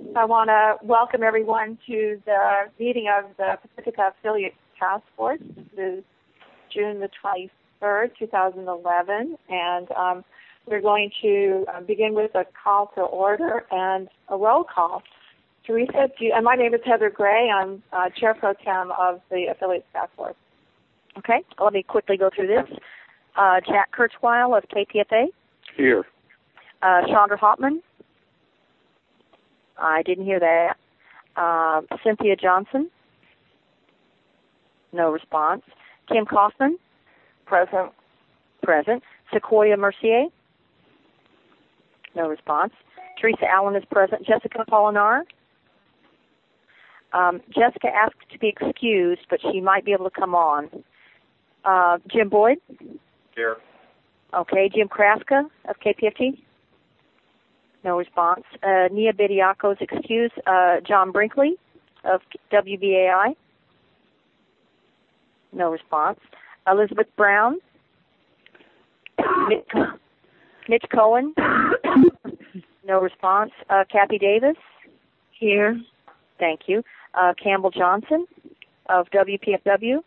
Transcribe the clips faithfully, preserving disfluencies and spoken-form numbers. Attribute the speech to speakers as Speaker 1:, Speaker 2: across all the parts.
Speaker 1: I want to welcome everyone to the meeting of the Pacifica Affiliate Task Force. This is June the twenty-third, two thousand eleven, and um, we're going to uh, begin with a call to order and a roll call. Teresa, do you, and my name is Heather Gray. I'm uh, Chair Pro Tem of the Affiliate Task Force.
Speaker 2: Okay, let me quickly go through this. Uh, Jack Kurzweil of K P F A.
Speaker 3: Here.
Speaker 2: Uh, Chandra Hopman. I didn't hear that. Uh, Cynthia Johnson. No response. Kim Kaufman.
Speaker 1: Present.
Speaker 2: Present. Sequoia Mercier. No response. Teresa Allen is present. Jessica Polinar. Um, Jessica asked to be excused, but she might be able to come on. Uh, Jim Boyd.
Speaker 3: Here.
Speaker 2: Okay. Jim Kraska of K P F T. No response. Uh, Nia Bediako's excused. Uh, John Brinkley of W B A I. No response. Elizabeth Brown. Mitch, Mitch Cohen. No response. Uh, Kathy Davis.
Speaker 1: Here.
Speaker 2: Thank you. Uh, Campbell Johnson of W P F W.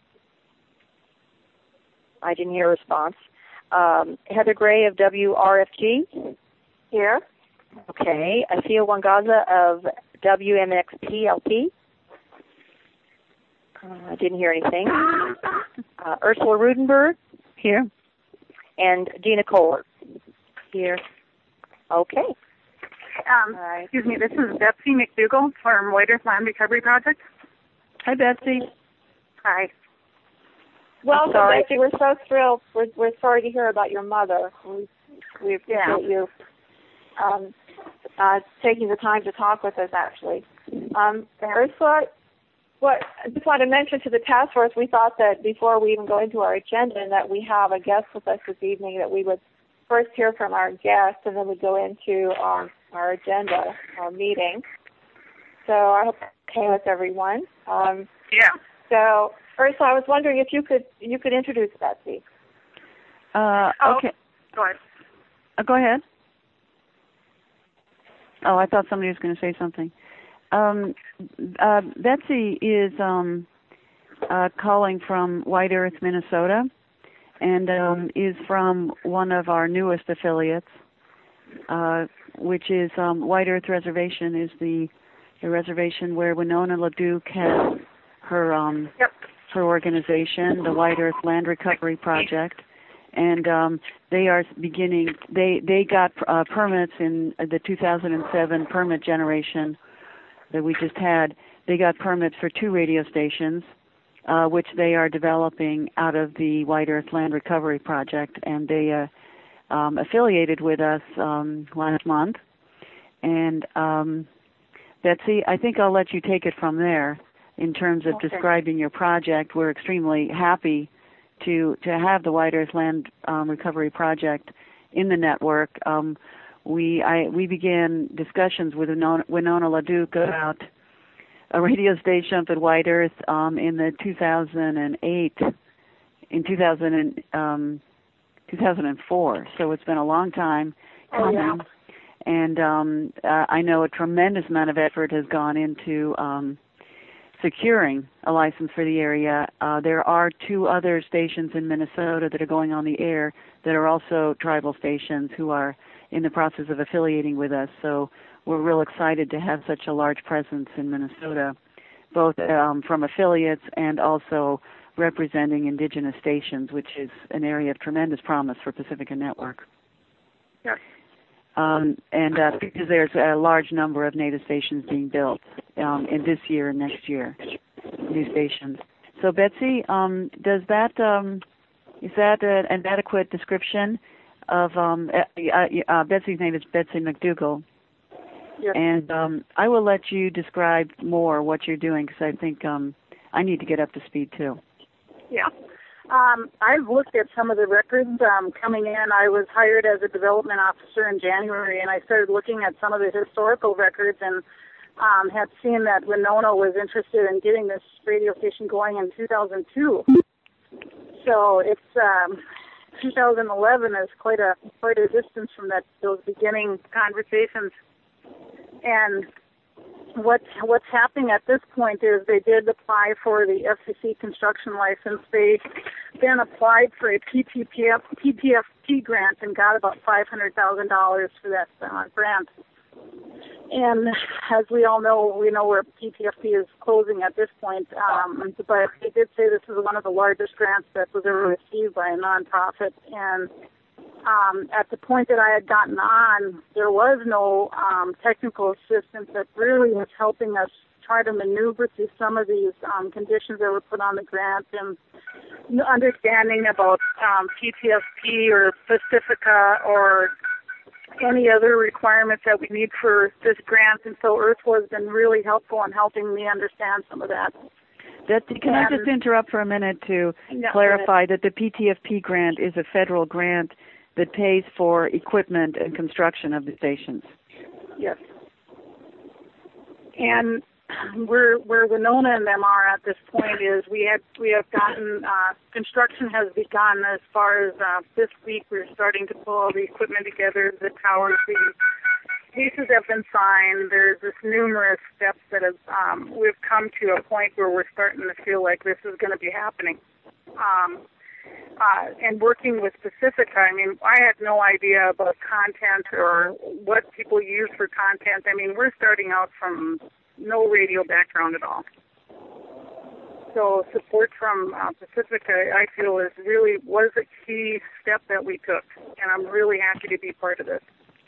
Speaker 2: I didn't hear a response. Um, Heather Gray of W R F G.
Speaker 1: Here.
Speaker 2: Okay. Afia Wangaza of W M X P L P. Uh, I didn't hear anything. Uh, Ursula Rudenberg.
Speaker 4: Here.
Speaker 2: And Dina Kohler.
Speaker 4: Here.
Speaker 2: Okay.
Speaker 5: Um,
Speaker 2: right.
Speaker 5: Excuse me, this is Betsy McDougall from White Earth Land Recovery Project.
Speaker 4: Hi, Betsy.
Speaker 5: Hi.
Speaker 1: Welcome,
Speaker 2: sorry.
Speaker 1: Betsy. We're so thrilled. We're, we're sorry to hear about your mother. We, we appreciate
Speaker 5: Yeah.
Speaker 1: you um, uh, taking the time to talk with us, actually. Um, Ursula, what, I just want to mention to the task force, we thought that before we even go into our agenda and that we have a guest with us this evening, that we would first hear from our guest and then we'd go into our, our agenda, our meeting. So I hope that's okay with everyone. Um,
Speaker 5: Yeah.
Speaker 1: so, Ursula, I was wondering if you could you could introduce Betsy.
Speaker 4: Uh,
Speaker 5: Oh,
Speaker 4: okay.
Speaker 5: Go ahead.
Speaker 4: Uh, go ahead. Oh, I thought somebody was going to say something. Um, uh, Betsy is um, uh, calling from White Earth, Minnesota, and um, is from one of our newest affiliates, uh, which is um, White Earth Reservation, is the, the reservation where Winona LaDuke has her um,
Speaker 5: Yep.
Speaker 4: her organization, the White Earth Land Recovery Project. And um, they are beginning, they, they got uh, permits in the two thousand seven permit generation that we just had. They got permits for two radio stations, uh, which they are developing out of the White Earth Land Recovery Project. And they uh, um, affiliated with us um, last month. And um, Betsy, I think I'll let you take it from there in terms of
Speaker 5: Okay.
Speaker 4: describing your project. We're extremely happy to to have the White Earth Land um, Recovery Project in the network. Um, we I we began discussions with Winona, Winona LaDuke about a radio station up at White Earth um, in the two thousand eight, in two thousand, um, two thousand four. So it's been a long time coming.
Speaker 1: Oh, yeah.
Speaker 4: And um, uh, I know a tremendous amount of effort has gone into um, securing a license for the area. Uh, there are two other stations in Minnesota that are going on the air that are also tribal stations who are in the process of affiliating with us. So we're real excited to have such a large presence in Minnesota, both um, from affiliates and also representing indigenous stations, which is an area of tremendous promise for Pacifica Network.
Speaker 5: Yes.
Speaker 4: Um, and uh, because there's a large number of native stations being built um, in this year and next year, new stations. So Betsy, um, does that um, is that a, an adequate description of um, uh, uh, Betsy's name is Betsy McDougall,
Speaker 5: Yes.
Speaker 4: and um, I will let you describe more what you're doing because I think um, I need to get up to speed too.
Speaker 5: Yeah. Um, I've looked at some of the records um, coming in. I was hired as a development officer in January, and I started looking at some of the historical records and um, had seen that Winona was interested in getting this radio station going in two thousand two. So it's um, two thousand eleven is quite a quite a distance from that those beginning conversations. And what what's happening at this point is they did apply for the F C C construction license. They then applied for a P P F P grant and got about five hundred thousand dollars for that uh, grant. And as we all know, we know where P P F P is closing at this point. Um, but they did say this is one of the largest grants that was ever received by a nonprofit. And um, at the point that I had gotten on, there was no um, technical assistance that really was helping us try to maneuver through some of these um, conditions that were put on the grant and understanding about um, P P F P or Pacifica or any other requirements that we need for this grant. And so Earthflow has been really helpful in helping me understand some of that.
Speaker 4: Betsy, can and, I just interrupt for a minute to
Speaker 5: yeah,
Speaker 4: clarify that the P T F P grant is a federal grant that pays for equipment and construction of the stations?
Speaker 5: Yes. And where where Winona and them are at this point is we had we have gotten uh, construction has begun as far as uh, this week. We're starting to pull all the equipment together, the towers, the leases have been signed. There's this numerous steps that have um, we've come to a point where we're starting to feel like this is going to be happening. Um, uh, and working with Pacifica, I mean, I had no idea about content or what people use for content. I mean, we're starting out from no radio background at all. So support from uh, Pacifica, I feel, is really was a key step that we took, and I'm really happy to be part of this.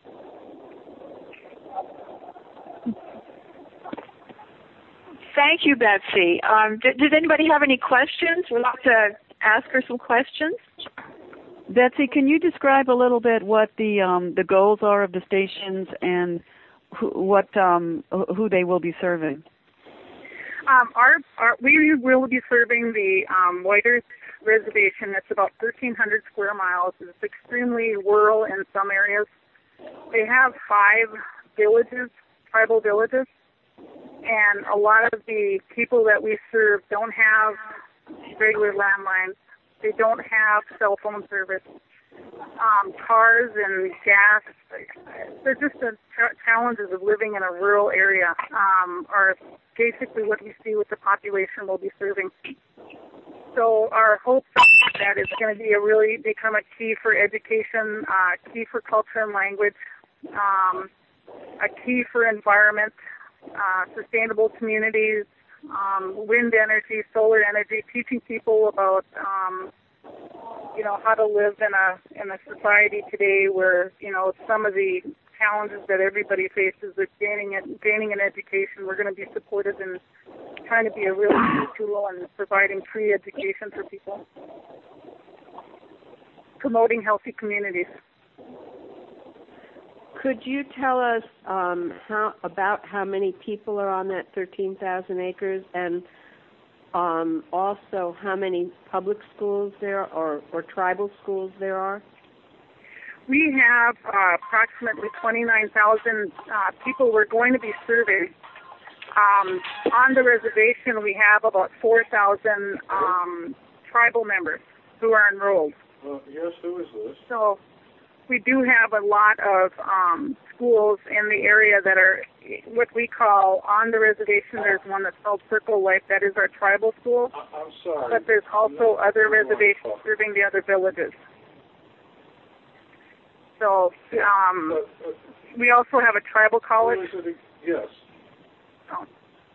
Speaker 1: Thank you, Betsy. Um, did, did anybody have any questions? We'd like to ask her some questions.
Speaker 4: Betsy, can you describe a little bit what the um, the goals are of the stations and who, what um, who they will be serving?
Speaker 5: Um, our, our we will be serving the um, White Earth Reservation. It's about thirteen hundred square miles. It's extremely rural in some areas. They have five villages, tribal villages, and a lot of the people that we serve don't have regular landlines. They don't have cell phone service. Um, cars and gas, they're just the ch- challenges of living in a rural area um, are basically what we see with the population we'll be serving. So our hope is that it's going to be a really become a key for education, uh, key for culture and language, um, a key for environment, uh, sustainable communities, um, wind energy, solar energy, teaching people about um, you know, how to live in a in a society today where, you know, some of the challenges that everybody faces with gaining it, gaining an education, we're going to be supportive in trying to be a really good tool and providing free education for people, promoting healthy communities.
Speaker 3: Could you tell us um, how about how many people are on that thirteen thousand acres, and um, also how many public schools there or, or tribal schools there are?
Speaker 5: We have uh, approximately twenty-nine thousand uh, people we're going to be serving. Um, on the reservation, we have about four thousand um, tribal members who are enrolled.
Speaker 6: Uh, yes, who is this?
Speaker 5: So we do have a lot of um, schools in the area that are what we call on the reservation. There's one that's called Circle Life. That is our tribal school.
Speaker 6: I- I'm sorry.
Speaker 5: But there's also other reservations serving the other villages. So um,
Speaker 6: But, but,
Speaker 5: we also have a tribal college.
Speaker 6: who is it? Yes.
Speaker 5: Oh.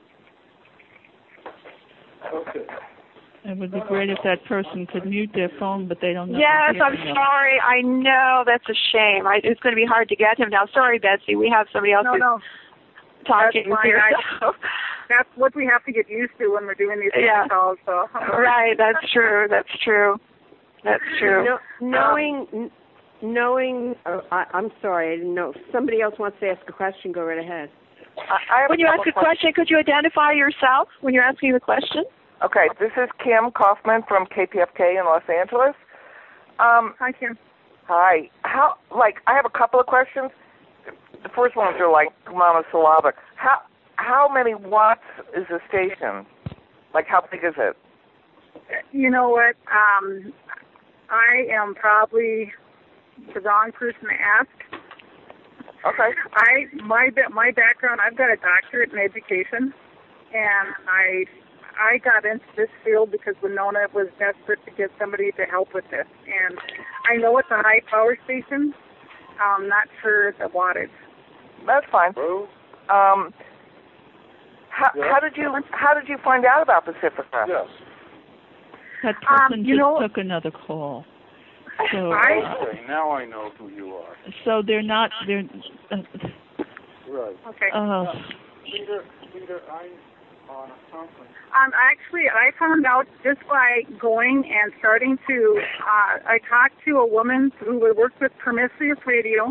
Speaker 6: Okay.
Speaker 7: It would be great if that person could mute their phone, but they don't know.
Speaker 1: Yes,
Speaker 7: hear
Speaker 1: I'm
Speaker 7: them.
Speaker 1: sorry. I know that's a shame. I, it's going to be hard to get him now. Sorry, Betsy. We have somebody else
Speaker 5: No,
Speaker 1: who's
Speaker 5: no.
Speaker 1: talking
Speaker 5: That's
Speaker 1: here.
Speaker 5: fine.
Speaker 1: So.
Speaker 5: That's what we have to get used to when we're doing these
Speaker 1: Yeah.
Speaker 5: calls. So.
Speaker 1: Right, that's true. That's true. That's true.
Speaker 3: No, knowing, um, knowing. Uh, I, I'm sorry, I didn't know. If somebody else wants to ask a question, go right ahead.
Speaker 8: I have
Speaker 1: When you
Speaker 8: a
Speaker 1: ask a question, could you identify yourself when you're asking the question?
Speaker 8: Okay, this is Kim Kaufman from K P F K in Los Angeles. Um,
Speaker 5: Hi, Kim.
Speaker 8: hi. How? Like, I have a couple of questions. The first ones are like monosyllabic. How how many watts is the station? Like, how big is it?
Speaker 5: You know what? Um, I am probably the wrong person to ask.
Speaker 8: Okay.
Speaker 5: I my my background, I've got a doctorate in education, and I I got into this field because Winona was desperate to get somebody to help with this. And I know it's a high power station. I'm not sure the wattage.
Speaker 8: That's fine.
Speaker 6: Well,
Speaker 8: Um, how,
Speaker 6: yeah.
Speaker 8: how did you how did you find out about Pacifica?
Speaker 6: yes.
Speaker 7: That person
Speaker 5: Um, you
Speaker 7: just
Speaker 5: know-
Speaker 7: took another call. So,
Speaker 5: I-
Speaker 7: uh,
Speaker 6: Okay, now I know who you are.
Speaker 7: so they're not. They're. Uh,
Speaker 6: Right.
Speaker 5: Okay.
Speaker 7: uh,
Speaker 6: Peter, Peter, I'm on a conference.
Speaker 5: Um, actually, I found out just by going and starting to, uh, I talked to a woman who worked with Prometheus Radio,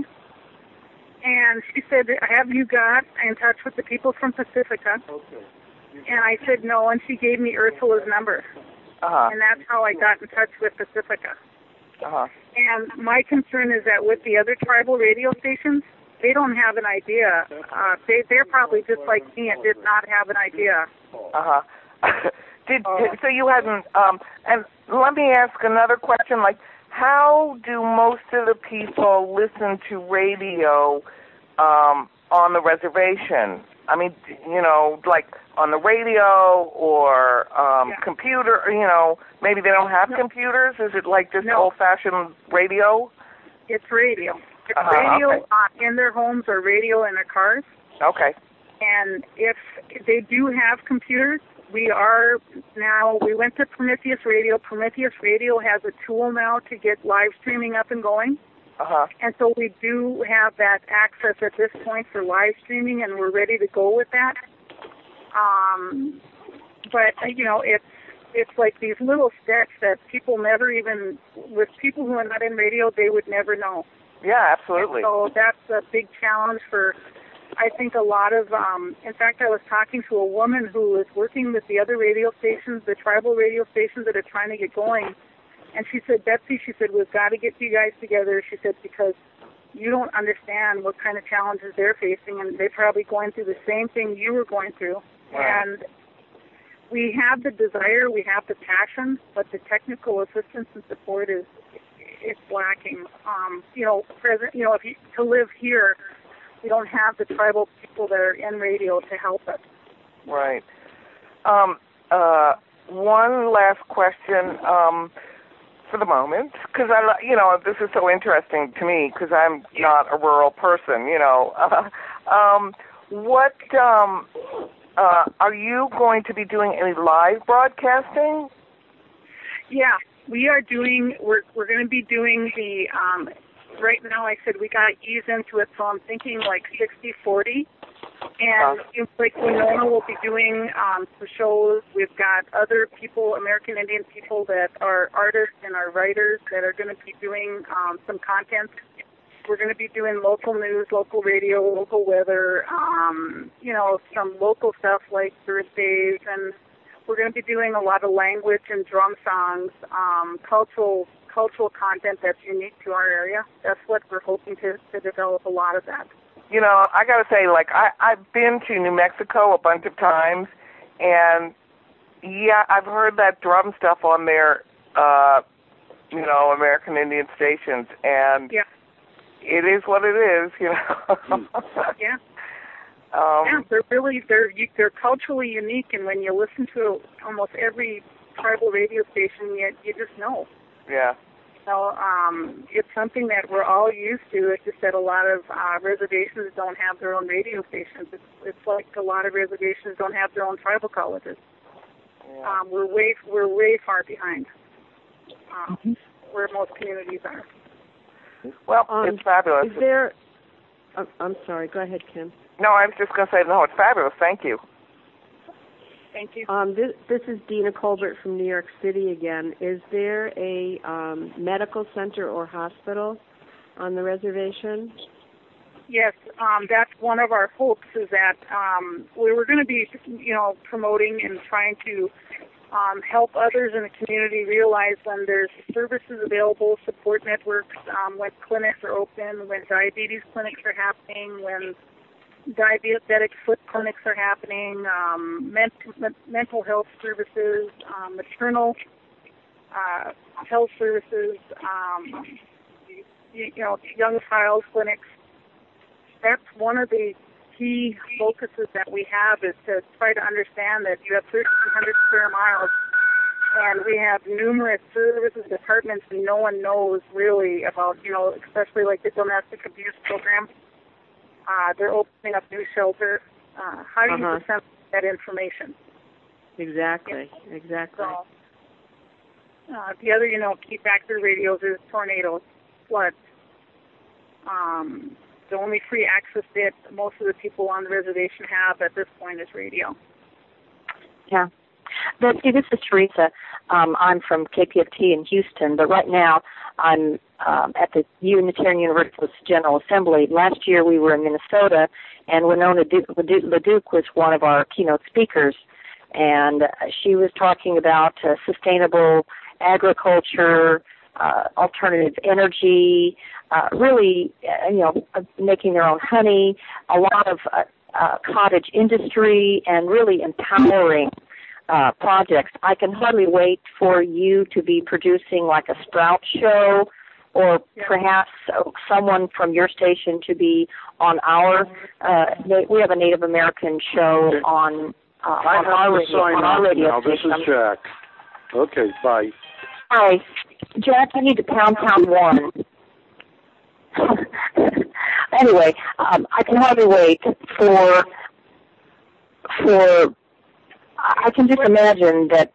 Speaker 5: and she said, have you got in touch with the people from Pacifica?
Speaker 6: Okay.
Speaker 5: And I said no, and she gave me Ursula's number,
Speaker 8: Uh-huh.
Speaker 5: and that's how I got in touch with Pacifica.
Speaker 8: Uh-huh.
Speaker 5: And my concern is that with the other tribal radio stations, they don't have an idea. Uh, they, they're probably just like me and did not have an idea.
Speaker 8: Uh-huh. did, did so you hadn't um and let me ask another question, like how do most of the people listen to radio um on the reservation? I mean, you know, like on the radio or um
Speaker 5: Yeah.
Speaker 8: computer, you know, maybe they don't have
Speaker 5: No.
Speaker 8: computers? Is it like just
Speaker 5: No.
Speaker 8: old-fashioned radio?
Speaker 5: It's radio. It's
Speaker 8: Uh-huh,
Speaker 5: radio
Speaker 8: okay.
Speaker 5: uh, in their homes or radio in their cars.
Speaker 8: Okay.
Speaker 5: And if they do have computers, we are now, we went to Prometheus Radio. Prometheus Radio has a tool now to get live streaming up and going.
Speaker 8: Uh-huh.
Speaker 5: And so we do have that access at this point for live streaming, and we're ready to go with that. Um, but, you know, it's it's like these little steps that people never even, with people who are not in radio, they would never know.
Speaker 8: Yeah, absolutely.
Speaker 5: And so that's a big challenge for, I think, a lot of, um, in fact, I was talking to a woman who is working with the other radio stations, the tribal radio stations that are trying to get going. And she said, Betsy, she said, we've got to get you guys together. She said, because you don't understand what kind of challenges they're facing, and they're probably going through the same thing you were going through.
Speaker 8: Right.
Speaker 5: And we have the desire, we have the passion, but the technical assistance and support is it's lacking. Um, you know, present. You know, if you, to live here, we don't have the tribal people that are in radio to help us.
Speaker 8: Right. Um, uh, one last question um, for the moment, because I, you know, this is so interesting to me because I'm not a rural person. You know, uh, um, what um, uh, are you going to be doing any live broadcasting?
Speaker 5: Yeah, we are doing. We're we're going to be doing the. Um, right now, I said we got to ease into it, so I'm thinking like sixty forty. And it's like Winona will be doing um, some shows. We've got other people, American Indian people that are artists and are writers that are going to be doing um, some content. We're going to be doing local news, local radio, local weather, um, you know, some local stuff like birthdays, and we're going to be doing a lot of language and drum songs, um, cultural cultural content that's unique to our area. That's what we're hoping to, to develop a lot of that.
Speaker 8: You know, I got to say, like, I, I've been to New Mexico a bunch of times, and, yeah, I've heard that drum stuff on their, uh, you know, American Indian stations, and
Speaker 5: yeah.
Speaker 8: it is what it is, you know.
Speaker 5: yeah.
Speaker 8: Um,
Speaker 5: yeah, they're really, they're, they're culturally unique, and when you listen to almost every tribal radio station, you, you just know.
Speaker 8: Yeah.
Speaker 5: So um, it's something that we're all used to. It's just that a lot of uh, reservations don't have their own radio stations. It's, it's like a lot of reservations don't have their own tribal colleges.
Speaker 8: Yeah.
Speaker 5: Um, we're way we're way far behind um,
Speaker 7: Mm-hmm.
Speaker 5: where most communities are.
Speaker 8: Well,
Speaker 3: Um,
Speaker 8: it's fabulous.
Speaker 3: Is there? I'm, I'm sorry. Go ahead, Kim.
Speaker 8: No, I was just going to say, no, it's fabulous. Thank you.
Speaker 5: Thank you.
Speaker 3: Um, this, this is Dina Colbert from New York City again. Is there a um, medical center or hospital on the reservation?
Speaker 5: Yes, um, that's one of our hopes is that um, we were going to be, you know, promoting and trying to um, help others in the community realize when there's services available, support networks, um, when clinics are open, when diabetes clinics are happening, when diabetic foot clinics are happening, um, ment- mental health services, um, maternal uh, health services, um, you, you know, young child clinics. that's one of the key focuses that we have is to try to understand that you have thirteen hundred square miles, and we have numerous services departments and no one knows really about, you know, especially like the domestic abuse program. Uh, they're opening up new shelters. Uh, how do you
Speaker 3: Uh-huh.
Speaker 5: disseminate that information?
Speaker 3: Exactly, exactly.
Speaker 5: So, uh, the other, you know, key factor radios is tornadoes, floods. Um, the only free access that most of the people on the reservation have at this point is radio.
Speaker 2: Yeah. But see, this is Teresa. Um, I'm from K P F T in Houston, but right now I'm um, at the Unitarian Universalist General Assembly. Last year we were in Minnesota, and Winona du- LaDuke was one of our keynote speakers, and she was talking about uh, sustainable agriculture, uh, alternative energy, uh, really, uh, you know, uh, making their own honey, a lot of uh, uh, cottage industry, and really empowering Uh, projects. I can hardly wait for you to be producing like a Sprout show, or
Speaker 5: Yeah.
Speaker 2: perhaps uh, someone from your station to be on our. Uh, na- we have a Native American show
Speaker 9: Okay.
Speaker 2: on uh,
Speaker 9: I
Speaker 2: on
Speaker 9: have
Speaker 2: our
Speaker 9: to
Speaker 2: radio.
Speaker 9: sign
Speaker 2: On our
Speaker 9: off
Speaker 2: radio
Speaker 9: now. This
Speaker 2: station.
Speaker 9: is Jack. Okay, bye.
Speaker 2: Hi, Jack. You need to pound pound one. Anyway, um, I can hardly wait for for. I can just imagine that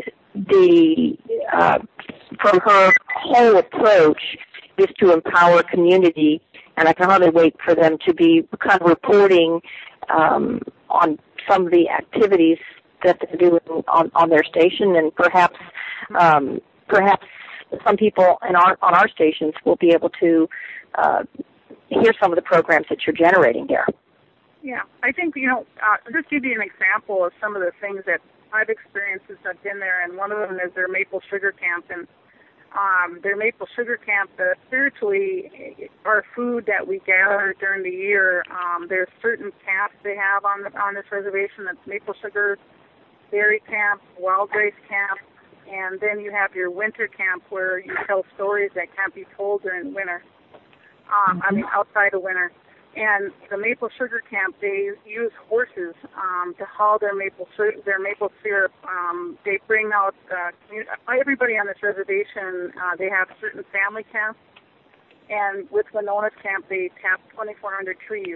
Speaker 2: the uh, from her whole approach is to empower community, and I can hardly wait for them to be kind of reporting um, on some of the activities that they're doing on, on their station, and perhaps um, perhaps some people in our on our stations will be able to uh, hear some of the programs that you're generating there.
Speaker 5: Yeah, I think, you know, uh, just give you an example of some of the things that I've experienced since I've been there, and one of them is their maple sugar camp. And um, their maple sugar camp, uh, spiritually, our food that we gather during the year, um, there's certain camps they have on the, on this reservation. That's maple sugar, berry camp, wild rice camp, and then you have your winter camp where you tell stories that can't be told during winter. Um, I mean, outside of winter. And the maple sugar camp, they use horses um, to haul their maple syrup, their maple syrup. Um, they bring out uh, everybody on this reservation. Uh, they have certain family camps, and with Winona's camp, they tap twenty-four hundred trees.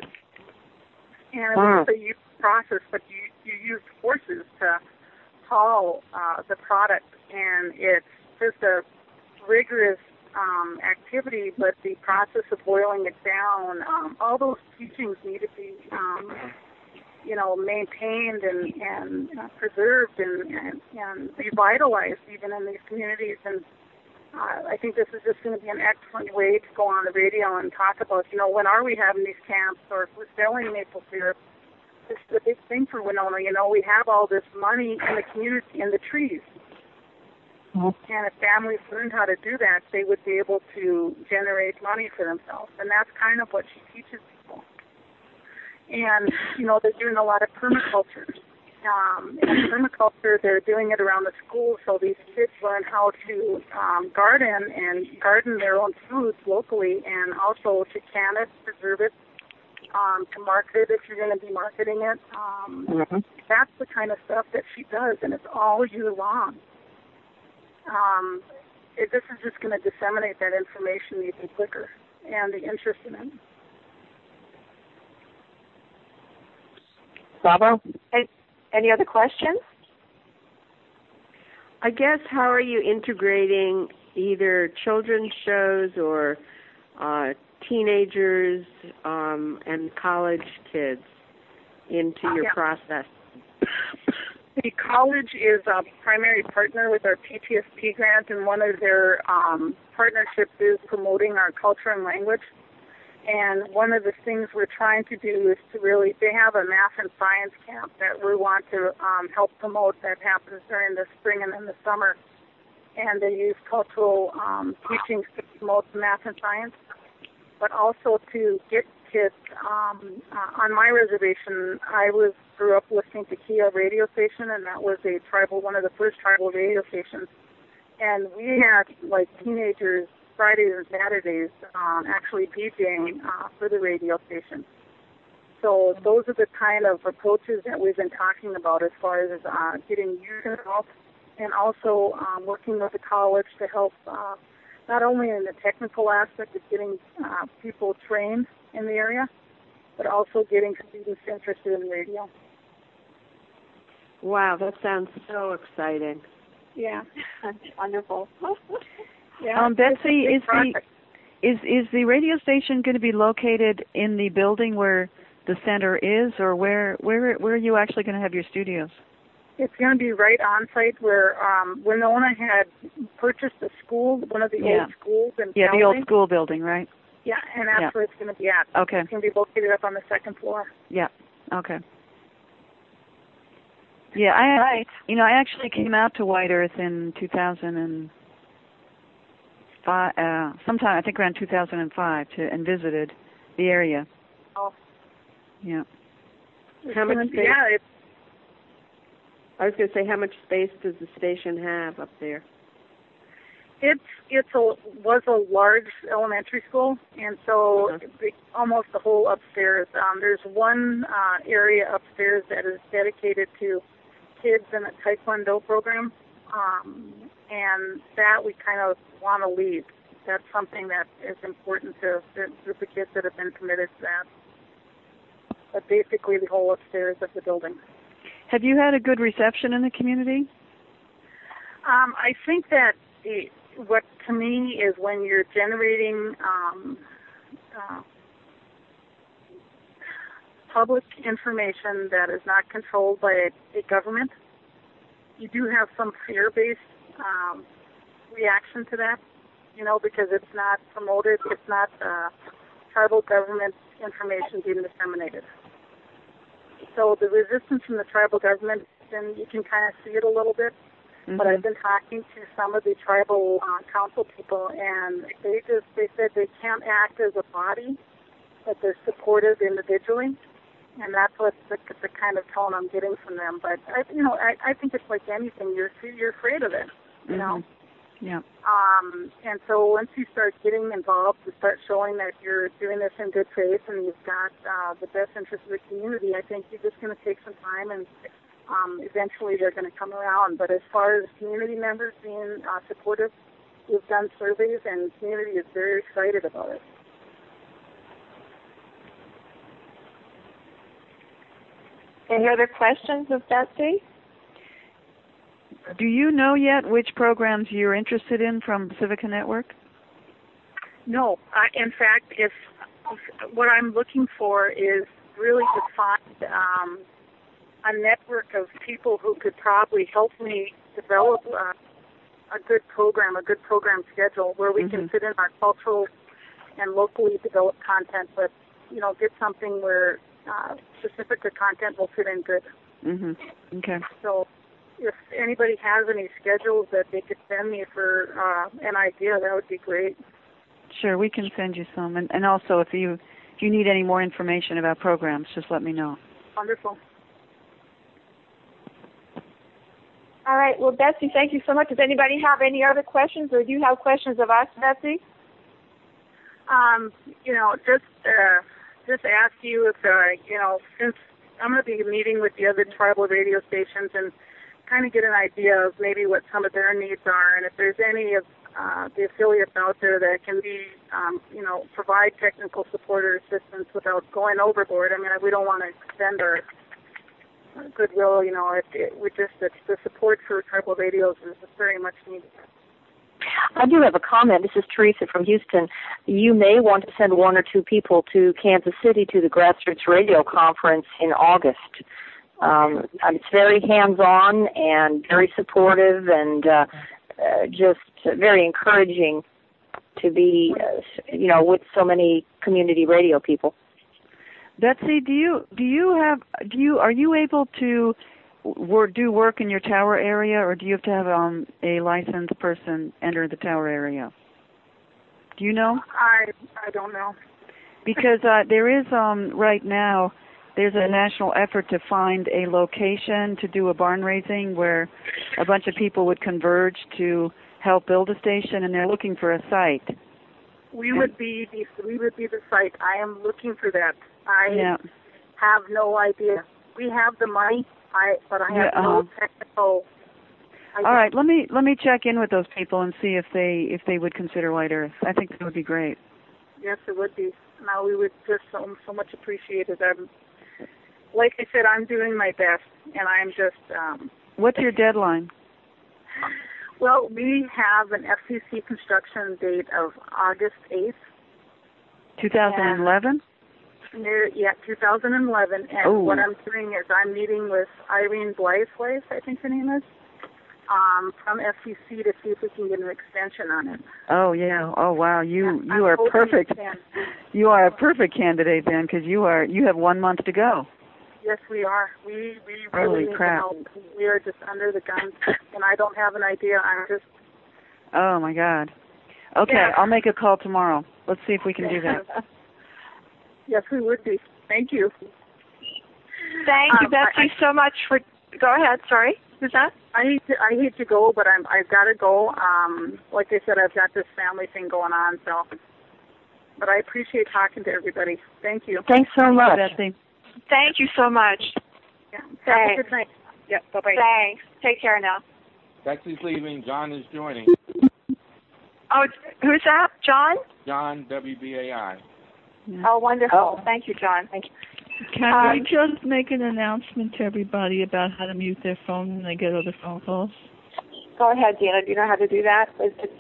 Speaker 5: And
Speaker 2: Wow.
Speaker 5: it's a huge process, but you you use horses to haul uh, the product, and it's just a rigorous Um, activity, but the process of boiling it down, um, all those teachings need to be, um, you know, maintained and, and uh, preserved and, and, and revitalized even in these communities. And uh, I think this is just going to be an excellent way to go on the radio and talk about, you know, when are we having these camps, or if we're selling maple syrup. This is a big thing for Winona. You know, we have all this money in the community, in the trees. And if families learned how to do that, they would be able to generate money for themselves. And that's kind of what she teaches people. And, you know, they're doing a lot of permaculture. Um, and permaculture, they're doing it around the school, so these kids learn how to um, garden and garden their own foods locally, and also to can it, preserve it, um, to market it if you're going to be marketing it. Um, mm-hmm. That's the kind of stuff that she does, and it's all year long. Um, it, this is just going to disseminate that information even quicker, and the interest in it.
Speaker 2: Bravo.
Speaker 1: Any, any other questions?
Speaker 3: I guess, how are you integrating either children's shows or uh, teenagers um, and college kids into your
Speaker 5: yeah.
Speaker 3: process?
Speaker 5: The college is a primary partner with our P T S P grant, and one of their um, partnerships is promoting our culture and language. And one of the things we're trying to do is to really, they have a math and science camp that we want to um, help promote that happens during the spring and in the summer. And they use cultural um, teachings to promote math and science, but also to get kids. Um, uh, on my reservation, I was grew up listening to Kia radio station, and that was a tribal, one of the first tribal radio stations. And we had like teenagers Fridays and Saturdays um, actually DJing uh, for the radio station. so those are the kind of approaches that we've been talking about as far as uh, getting youth involved, and also um, working with the college to help uh, not only in the technical aspect of getting uh, people trained in the area, but also getting students interested in radio.
Speaker 3: Wow, that sounds so exciting.
Speaker 5: Yeah,
Speaker 1: wonderful.
Speaker 5: yeah,
Speaker 4: um, Betsy, is the
Speaker 5: project.
Speaker 4: is is the radio station going to be located in the building where the center is, or where where where are you actually going to have your studios?
Speaker 5: It's going to be right on site where um, Winona had purchased a school, one of the
Speaker 4: Yeah.
Speaker 5: old schools in
Speaker 4: Yeah, the old
Speaker 5: County.
Speaker 4: school building, right?
Speaker 5: Yeah, and that's
Speaker 4: Yeah.
Speaker 5: where it's going to be at.
Speaker 4: Okay.
Speaker 5: It's going to be located up on the second floor.
Speaker 4: Yeah. Okay. Yeah, I
Speaker 1: Right.
Speaker 4: you know I actually came out to White Earth in two thousand five, uh, sometime I think around two thousand five, to and visited the area.
Speaker 5: Oh.
Speaker 4: Yeah.
Speaker 3: How much
Speaker 5: It's gonna-
Speaker 3: space?
Speaker 5: Yeah, it's
Speaker 3: I was going to say, how much space does the station have up there?
Speaker 5: It's it's a was a large elementary school, and so
Speaker 3: Uh-huh.
Speaker 5: the, almost the whole upstairs. Um, there's one uh, area upstairs that is dedicated to kids in a Taekwondo program, um, and that we kind of want to leave. That's something that is important to the group of kids that have been committed to that. But basically, the whole upstairs of the building.
Speaker 4: Have you had a good reception in the community?
Speaker 5: Um, I think that the, what to me is when you're generating um, uh, public information that is not controlled by a, a government, you do have some fear-based um, reaction to that, you know, because it's not promoted, it's not uh, tribal government information being disseminated. So the resistance from the tribal government, then you can kind of see it a little bit.
Speaker 4: Mm-hmm.
Speaker 5: But I've been talking to some of the tribal uh, council people, and they just they said they can't act as a body, but they're supportive individually, and that's what the, the kind of tone I'm getting from them. But I, you know, I, I think it's like anything. You're you're afraid of it, you
Speaker 4: Mm-hmm.
Speaker 5: know.
Speaker 4: Yeah.
Speaker 5: Um, and so once you start getting involved, you start showing that you're doing this in good faith and you've got uh, the best interest of the community, I think you're just going to take some time and um, eventually they're going to come around. But as far as community members being uh, supportive, we've done surveys and the community is very excited about it.
Speaker 1: Any other questions of Betsy?
Speaker 4: Do you know yet which programs you're interested in from Pacifica Network?
Speaker 5: No. I, in fact, if, if what I'm looking for is really to find um, a network of people who could probably help me develop uh, a good program, a good program schedule where we
Speaker 4: Mm-hmm.
Speaker 5: can fit in our cultural and locally developed content, but, you know, get something where uh, Pacifica content will fit in good.
Speaker 4: Mm-hmm. Okay.
Speaker 5: So if anybody has any schedules that they could send me for uh, an idea, that would be great.
Speaker 4: Sure, we can send you some. And, and also, if you if you need any more information about programs, just let me know.
Speaker 5: Wonderful.
Speaker 1: All right. Well, Betsy, thank you so much. Does anybody have any other questions, or do you have questions of us, Betsy?
Speaker 5: Um, you know, just uh, just ask you if, uh, you know, since I'm going to be meeting with the other tribal radio stations and kind of get an idea of maybe what some of their needs are, and if there's any of uh, the affiliates out there that can be, um, you know, provide technical support or assistance without going overboard. I mean, we don't want to extend our goodwill, you know, it, it, we just, it's, the support for tribal radios is very much needed.
Speaker 2: I do have a comment. This is Teresa from Houston. You may want to send one or two people to Kansas City to the Grassroots Radio Conference in August. Um, it's very hands-on and very supportive and uh, uh, just very encouraging to be, uh, you know, with so many community radio people.
Speaker 4: Betsy, do you do you have do you are you able to work, do work in your tower area, or do you have to have um, a licensed person enter the tower area? Do you know?
Speaker 5: I I don't know.
Speaker 4: Because uh, there is um, right now there's a national effort to find a location to do a barn raising where a bunch of people would converge to help build a station, and they're looking for a site.
Speaker 5: We would be the we would be the site. I am looking for that. I
Speaker 4: Yeah.
Speaker 5: have no idea. We have the money, I but I have
Speaker 4: Yeah, uh-huh.
Speaker 5: no technical. I
Speaker 4: All right, let me let me check in with those people and see if they if they would consider White Earth. I think that would be great.
Speaker 5: Yes, it would be. Now we would just so, so much appreciate it. Um, like I said, I'm doing my best, and I'm just. Um,
Speaker 4: What's your deadline?
Speaker 5: Well, we have an F C C construction date of August eighth.
Speaker 4: twenty eleven?
Speaker 5: Near, yeah, two thousand eleven. And
Speaker 4: Ooh.
Speaker 5: what I'm doing is I'm meeting with Irene Blythewaite, I think her name is, um, from F C C to see if we can get an extension on it.
Speaker 4: Oh yeah. Oh wow. You
Speaker 5: Yeah,
Speaker 4: you
Speaker 5: I'm
Speaker 4: are
Speaker 5: hoping
Speaker 4: perfect.
Speaker 5: we can.
Speaker 4: You are a perfect candidate then, because you are you have one month to go.
Speaker 5: Yes, we are. We we
Speaker 4: Holy
Speaker 5: really need
Speaker 4: crap.
Speaker 5: help. We are just under the gun, and I don't have an idea. I'm just.
Speaker 4: Oh my God. Okay,
Speaker 5: Yeah.
Speaker 4: I'll make a call tomorrow. Let's see if we can do that.
Speaker 5: Yes, we would be. Thank you.
Speaker 1: Thank you,
Speaker 5: Um,
Speaker 1: Betsy,
Speaker 5: I-
Speaker 1: so much for. Go ahead. Sorry. Who's that?
Speaker 5: I hate to I hate to go, but I'm I've got to go. Um, like I said, I've got this family thing going on, so. But I appreciate talking to everybody. Thank you.
Speaker 2: Thanks so much.
Speaker 4: Betsy.
Speaker 1: Thank you so much.
Speaker 5: Yeah. Have
Speaker 1: Thanks.
Speaker 5: a good night. Yeah. Bye bye.
Speaker 1: Thanks. Take care now.
Speaker 6: Betsy's leaving. John is joining.
Speaker 1: Oh, who's that? John?
Speaker 6: John, W B A I.
Speaker 1: Oh, wonderful.
Speaker 2: Oh.
Speaker 1: Thank you, John. Thank you.
Speaker 7: Can
Speaker 1: Um,
Speaker 7: we just make an announcement to everybody about how to mute their phone when they get other phone calls?
Speaker 1: Go ahead, Dina. Do you know how to do that? It's, it's,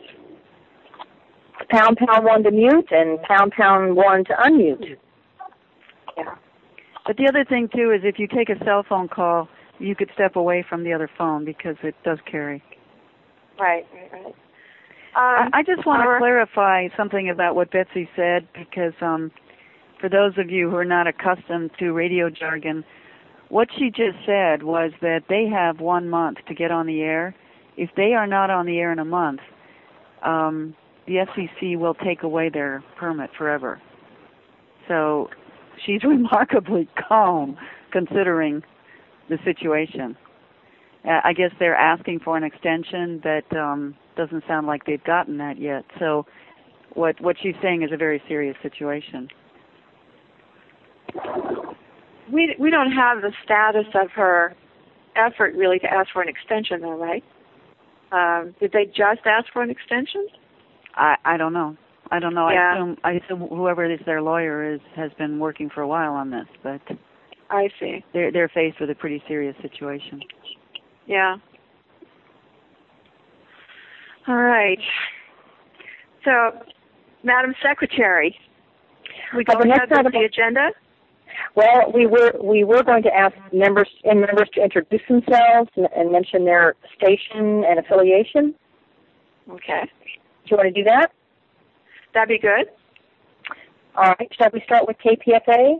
Speaker 2: Pound pound one to mute and pound pound one to unmute.
Speaker 1: yeah.
Speaker 4: But the other thing too is if you take a cell phone call, you could step away from the other phone because it does carry.
Speaker 1: Right. Right. Right.
Speaker 4: I,
Speaker 1: Um,
Speaker 4: I just want to
Speaker 1: our-
Speaker 4: clarify something about what Betsy said because um, for those of you who are not accustomed to radio jargon, what she just said was that they have one month to get on the air. If they are not on the air in a month, um, the F C C will take away their permit forever. So she's remarkably calm considering the situation. Uh, I guess they're asking for an extension, but um, doesn't sound like they've gotten that yet. So what what she's saying is a very serious situation.
Speaker 1: we we don't have the status of her effort really to ask for an extension, though, right? Um, did they just ask for an extension?
Speaker 4: I, I don't know. I don't know.
Speaker 1: Yeah.
Speaker 4: I assume I assume whoever is their lawyer is has been working for a while on this, but
Speaker 1: I see.
Speaker 4: they're they're faced with a pretty serious situation.
Speaker 1: Yeah. All right. So, Madam Secretary, we go
Speaker 2: Uh, the
Speaker 1: ahead
Speaker 2: next
Speaker 1: with
Speaker 2: item-
Speaker 1: the agenda.
Speaker 2: Well, we were we were going to ask members and members to introduce themselves and, and mention their station and affiliation.
Speaker 1: Okay.
Speaker 2: Do you want to do that?
Speaker 1: That'd be good.
Speaker 2: All right. Shall we start with K P F A?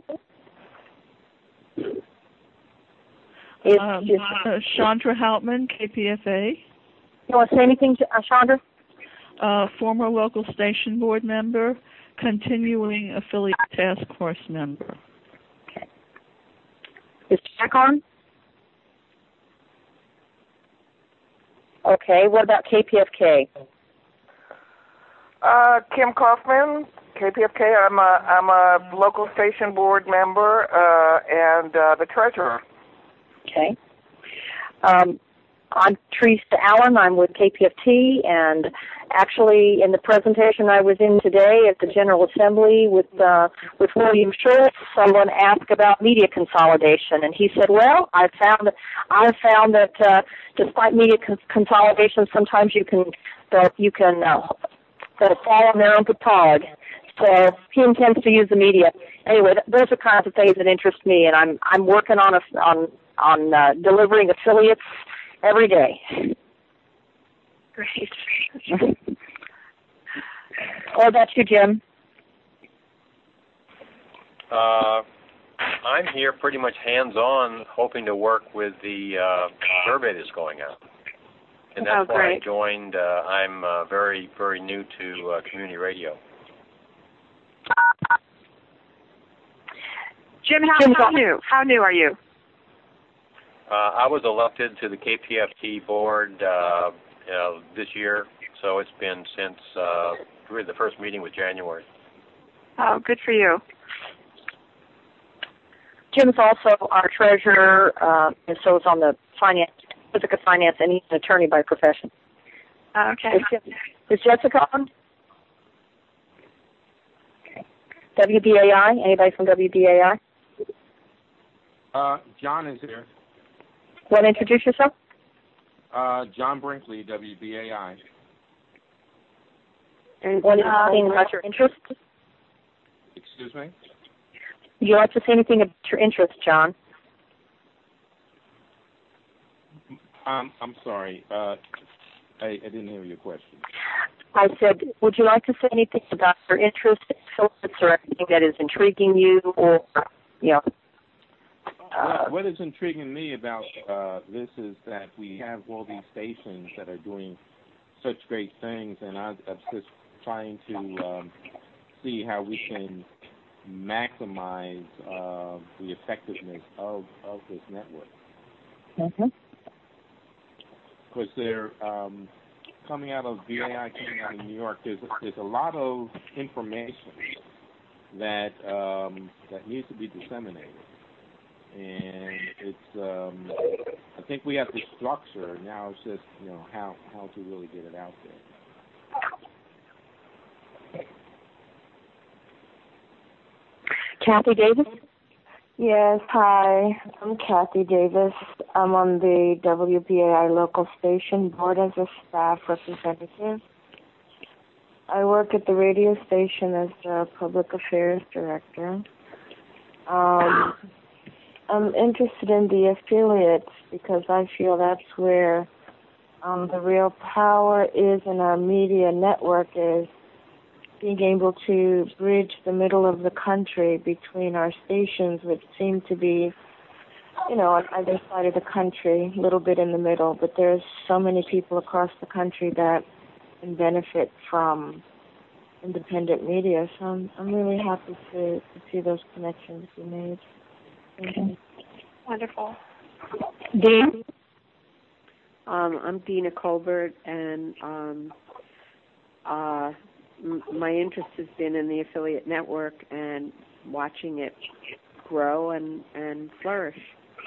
Speaker 2: Is,
Speaker 7: Um,
Speaker 2: is,
Speaker 7: uh, Chandra Houtman, K P F A,
Speaker 2: you want to say anything, to, uh, Chandra?
Speaker 7: uh, former local station board member, continuing affiliate task force member.
Speaker 2: Is Jack on? Okay. What about K P F K?
Speaker 8: Uh, Kim Kaufman, K P F K. I'm a I'm a local station board member uh, and uh, the treasurer.
Speaker 2: Okay. Um, I'm Teresa Allen. I'm with K P F T, and actually, in the presentation I was in today at the General Assembly with uh, with William Schultz, someone asked about media consolidation, and he said, "Well, I found I found that uh, despite media con- consolidation, sometimes you can that you can uh, that'll fall on their own petard." So he intends to use the media. Anyway, th- those are kinds of things that interest me, and I'm I'm working on a on on uh, delivering affiliates every day.
Speaker 1: Great.
Speaker 2: What about you, Jim?
Speaker 10: Uh, I'm here pretty much hands-on, hoping to work with the uh, survey that's going out. And that's
Speaker 1: Oh,
Speaker 10: why I
Speaker 1: great.
Speaker 10: joined. Uh, I'm uh, very, very new to uh, community radio.
Speaker 1: Jim, how,
Speaker 2: Jim,
Speaker 1: how
Speaker 2: go-
Speaker 1: new? How new are you?
Speaker 10: Uh, I was elected to the K P F T board uh, you know, this year, so it's been since uh, really the first meeting was January.
Speaker 1: Oh, good for you.
Speaker 2: Jim's also our treasurer, uh, and so is on the finance, Pacifica Finance, and he's an attorney by profession.
Speaker 1: Okay.
Speaker 2: Is, is Jessica on? Okay. W B A I? Anybody from W B A I?
Speaker 6: Uh, John is here.
Speaker 2: Want to introduce yourself?
Speaker 6: Uh, John Brinkley, W B A I.
Speaker 2: And want to say anything about your interest?
Speaker 6: Excuse me?
Speaker 2: Would you like to say anything about your interest, John?
Speaker 6: Um, I'm sorry. Uh, I, I didn't hear your question.
Speaker 2: I said, would you like to say anything about your interest in affiliates or anything that is intriguing you, or, you know? Uh,
Speaker 6: what, what is intriguing me about uh, this is that we have all these stations that are doing such great things, and I, I'm just trying to um, see how we can maximize uh, the effectiveness of, of this network.
Speaker 2: Mm-hmm.
Speaker 6: Because they're um, coming out of V A I, coming out of New York, there's, there's a lot of information that um, that needs to be disseminated. And it's, um, I think we have the structure. Now it's just, you know, how, how to really get it out there.
Speaker 2: Kathy Davis?
Speaker 11: Yes, hi. I'm Kathy Davis. I'm on the W B A I local station board as a staff representative. I work at the radio station as the public affairs director. Um, I'm interested in the affiliates because I feel that's where um, the real power is in our media network, is being able to bridge the middle of the country between our stations, which seem to be, you know, on either side of the country, a little bit in the middle, but there's so many people across the country that can benefit from independent media. So I'm, I'm really happy to, to see those connections be made. Mm-hmm.
Speaker 1: Wonderful.
Speaker 2: Dean?
Speaker 3: Um, I'm Dina Colbert, and um, uh, m- my interest has been in the affiliate network and watching it grow and, and flourish.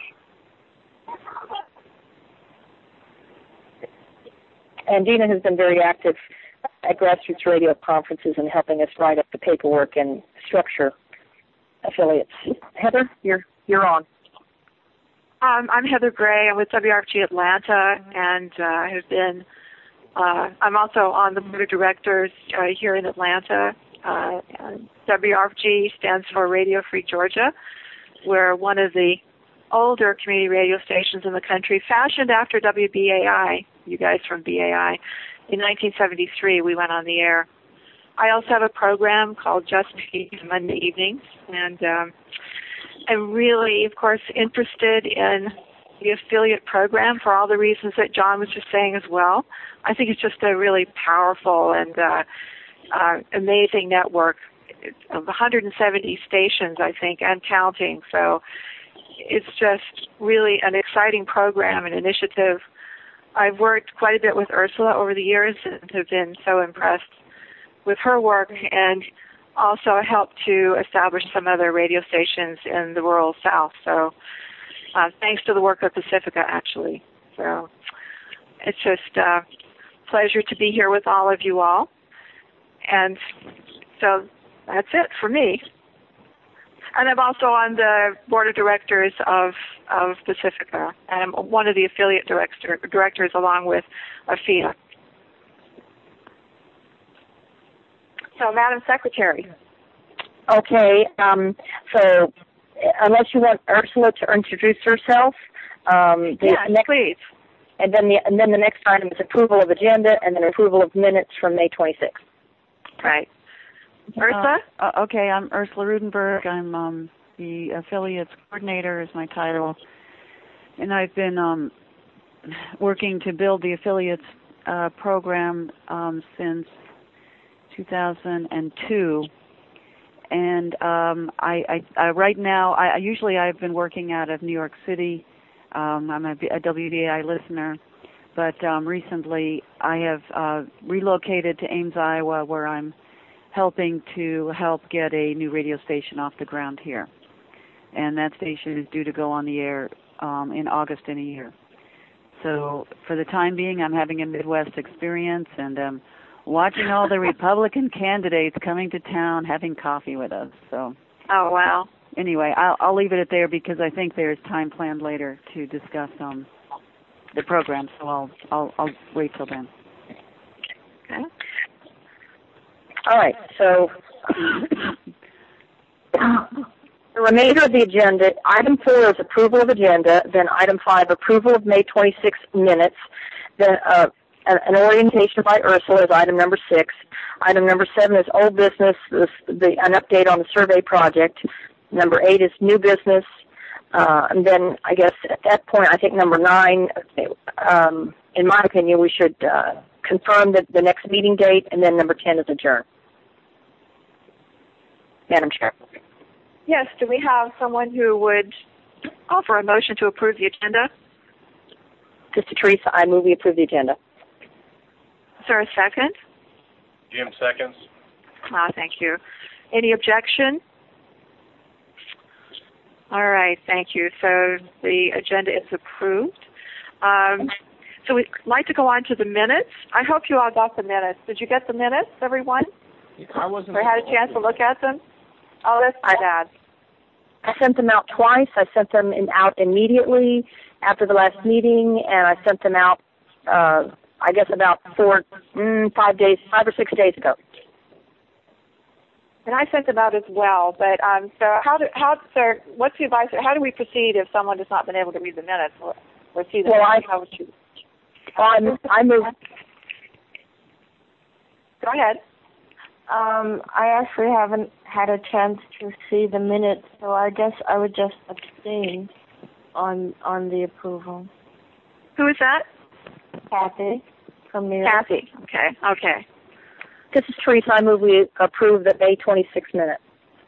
Speaker 2: And Dina has been very active at grassroots radio conferences and helping us write up the paperwork and structure affiliates. Heather, you're you're on.
Speaker 1: Um, I'm Heather Gray. I'm with W R F G Atlanta, and uh, have been. Uh, I'm also on the board of directors uh, here in Atlanta. Uh, and W R F G stands for Radio Free Georgia. We're one of the older community radio stations in the country, fashioned after W B A I. You guys from B A I. In nineteen seventy-three, we went on the air. I also have a program called Just Peace Monday evenings, and um, I'm really, of course, interested in the affiliate program for all the reasons that John was just saying as well. I think it's just a really powerful and uh, uh, amazing network of one hundred seventy stations, I think, and counting. So it's just really an exciting program and initiative. I've worked quite a bit with Ursula over the years and have been so impressed with her work, and also helped to establish some other radio stations in the rural South. So uh, thanks to the work of Pacifica, actually. So it's just a pleasure to be here with all of you all. And so that's it for me. And I'm also on the board of directors of, of Pacifica, and I'm one of the affiliate director, directors along with AFIA. So, Madam Secretary.
Speaker 2: Okay, um, so unless you want Ursula to introduce herself, um, the
Speaker 1: yes,
Speaker 2: next,
Speaker 1: please.
Speaker 2: And then the and then the next item is approval of agenda, and then approval of minutes from May twenty-sixth.
Speaker 1: Right. Ursula?
Speaker 4: Uh, uh, okay, I'm Ursula Rudenberg. I'm um, the affiliates coordinator is my title, and I've been um, working to build the affiliates uh, program um, since two thousand two. And um, I, I, I right now, I usually I've been working out of New York City. Um, I'm a, a W B A I listener, but um, recently I have uh, relocated to Ames, Iowa, where I'm helping to help get a new radio station off the ground here. and that station is due to go on the air um, in August in a year. So for the time being, I'm having a Midwest experience, and um, watching all the Republican candidates coming to town having coffee with us. So.
Speaker 1: Oh, wow.
Speaker 4: Anyway, I'll, I'll leave it at there because I think there's time planned later to discuss um, the program, so I'll, I'll, I'll wait till then.
Speaker 1: Okay.
Speaker 2: All right, so the remainder of the agenda, item four is approval of agenda, then item five, approval of May twenty-sixth minutes, then uh, an orientation by Ursula is item number six. Item number seven is old business, this, the, an update on the survey project. Number eight is new business. Uh, and then I guess at that point, I think number nine, um, in my opinion, we should uh, confirm the, the next meeting date, and then number ten is adjourn. Madam Chair.
Speaker 1: Yes, do we have someone who would offer a motion to approve the agenda?
Speaker 2: Sister Teresa, I move we approve the agenda.
Speaker 1: Is there a second?
Speaker 10: Jim seconds.
Speaker 1: Ah, thank you. Any objection? All right, thank you. So the agenda is approved. Um, so we'd like to go on to the minutes. I hope you all got the minutes. Did you get the minutes, everyone?
Speaker 6: I wasn't.
Speaker 1: Or had a chance to look at them? Oh, that's too bad.
Speaker 2: I sent them out twice. I sent them in, out immediately after the last meeting, and I sent them out, uh, I guess, about four, mm, five days, five or six days ago.
Speaker 1: And I sent them out as well. But um, so how do how sir? What's the advice? How do we proceed if someone has not been able to read the minutes or, or see them?
Speaker 2: Well, I,
Speaker 1: how would you?
Speaker 2: Well, I, I move.
Speaker 1: Go ahead.
Speaker 11: Um, I actually haven't had a chance to see the minutes, so I guess I would just abstain on on the approval.
Speaker 1: Who is that?
Speaker 11: Kathy from New York.
Speaker 1: Kathy. Okay. Okay.
Speaker 2: This is Teresa. I move we approve the May twenty-sixth minutes.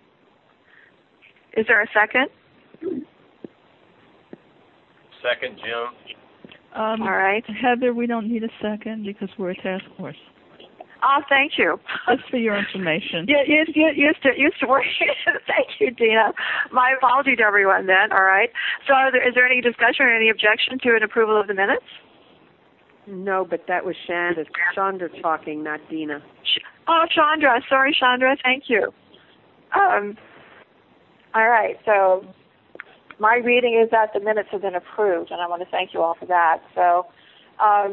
Speaker 1: Is there a second?
Speaker 10: Second, Jim.
Speaker 7: Um,
Speaker 1: All right.
Speaker 7: Heather, we don't need a second because we're a task force.
Speaker 1: Oh, thank you.
Speaker 7: Just for your information.
Speaker 1: You, you, you used to used to work. Thank you, Dina. My apology to everyone then. All right. So, are there, is there any discussion or any objection to an approval of the minutes?
Speaker 3: No, but that was Chandra, Chandra talking, not Dina.
Speaker 1: Oh, Chandra. Sorry, Chandra. Thank you. Um. All right. So, my reading is that the minutes have been approved, and I want to thank you all for that. So. Um,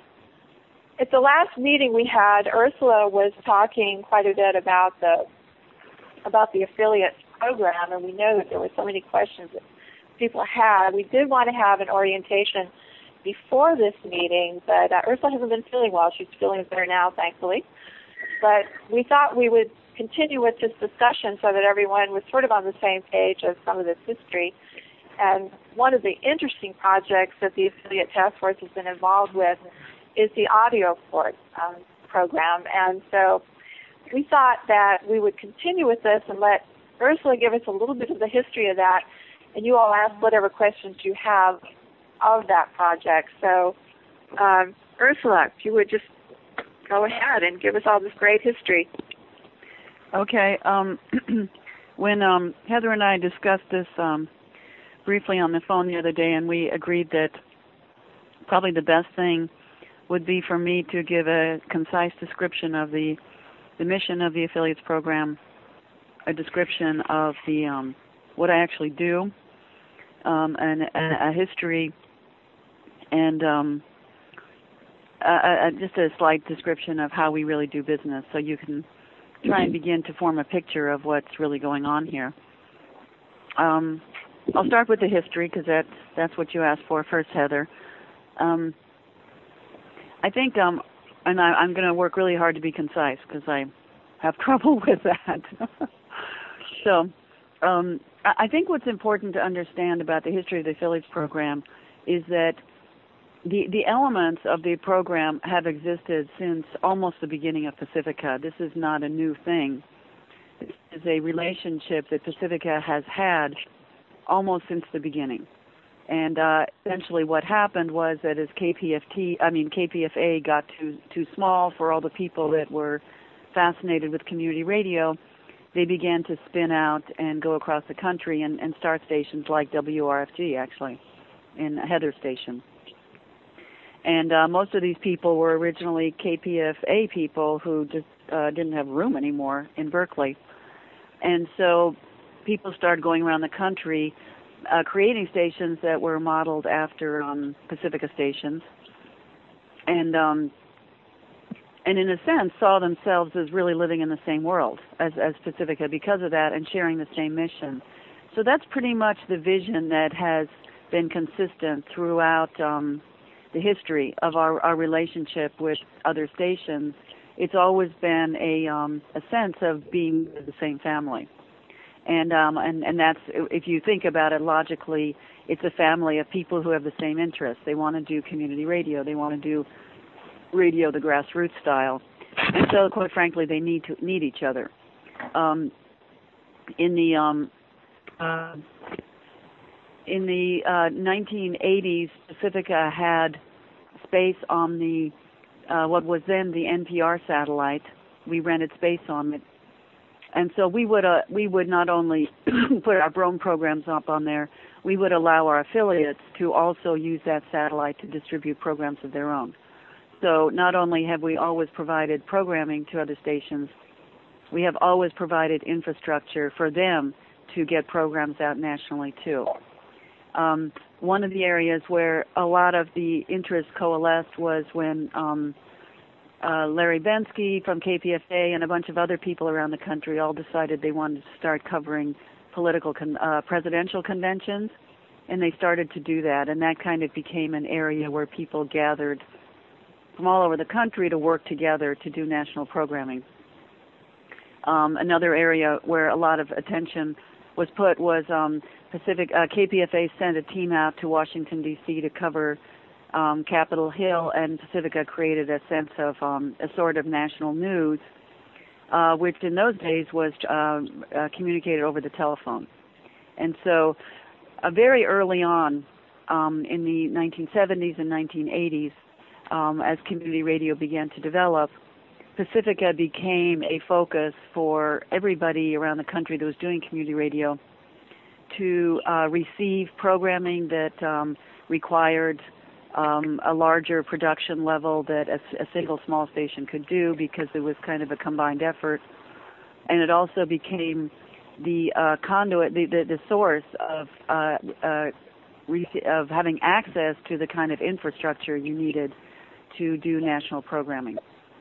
Speaker 1: At the last meeting we had, Ursula was talking quite a bit about the about the affiliates program, and we know that there were so many questions that people had. We did want to have an orientation before this meeting, but uh, Ursula hasn't been feeling well. She's feeling better now, thankfully. But we thought we would continue with this discussion so that everyone was sort of on the same page of some of this history. And one of the interesting projects that the Affiliate Task Force has been involved with is the audio port um, program. And so we thought that we would continue with this and let Ursula give us a little bit of the history of that, and you all ask whatever questions you have of that project. So, um, Ursula, if you would just go ahead and give us all this great history.
Speaker 4: Okay. Um, when um, Heather and I discussed this um, briefly on the phone the other day, and we agreed that probably the best thing would be for me to give a concise description of the the mission of the affiliates program, a description of the um, what I actually do, um, and a, a history, and um, a, a, just a slight description of how we really do business, so you can try and begin to form a picture of what's really going on here. Um, I'll start with the history because that's that's what you asked for first, Heather. Um, I think, um, and I, I'm going to work really hard to be concise because I have trouble with that. so, um, I think what's important to understand about the history of the affiliates program is that the the elements of the program have existed since almost the beginning of Pacifica. This is not a new thing. This is a relationship that Pacifica has had almost since the beginning. And uh, essentially what happened was that as K P F T, I mean K P F A got too too small for all the people that were fascinated with community radio, they began to spin out and go across the country and, and start stations like W R F G, actually, in Heather Station. And uh, most of these people were originally K P F A people who just uh, didn't have room anymore in Berkeley. And so people started going around the country uh, creating stations that were modeled after um, Pacifica stations. And um, and in a sense saw themselves as really living in the same world as, as Pacifica because of that and sharing the same mission. So that's pretty much the vision that has been consistent throughout um, the history of our, our relationship with other stations. It's always been a, um, a sense of being the same family. And, um, and, and that's, if you think about it logically, it's a family of people who have the same interests. They want to do community radio. They want to do radio the grassroots style. And so, quite frankly, they need to need each other. Um, in the um, uh, in the uh, nineteen eighties, Pacifica had space on the uh, what was then the N P R satellite. We rented space on it, and so we would uh, we would not only put our own programs up on there, we would allow our affiliates to also use that satellite to distribute programs of their own. So not only have we always provided programming to other stations, we have always provided infrastructure for them to get programs out nationally too. Um, one of the areas where a lot of the interest coalesced was when um, uh, Larry Bensky from K P F A and a bunch of other people around the country all decided they wanted to start covering political con- uh, presidential conventions, and they started to do that, and that kind of became an area where people gathered from all over the country to work together to do national programming. Um, another area where a lot of attention was put was um, Pacific. Uh, K P F A sent a team out to Washington, D C to cover um, Capitol Hill, and Pacifica created a sense of um, a sort of national news, uh, which in those days was uh, uh, communicated over the telephone. And so uh, very early on um, in the nineteen seventies and nineteen eighties, Um, as community radio began to develop, Pacifica became a focus for everybody around the country that was doing community radio to uh, receive programming that um, required um, a larger production level that a, a single small station could do, because it was kind of a combined effort. And it also became the uh, conduit, the, the, the source of, uh, uh, of having access to the kind of infrastructure you needed to do national programming.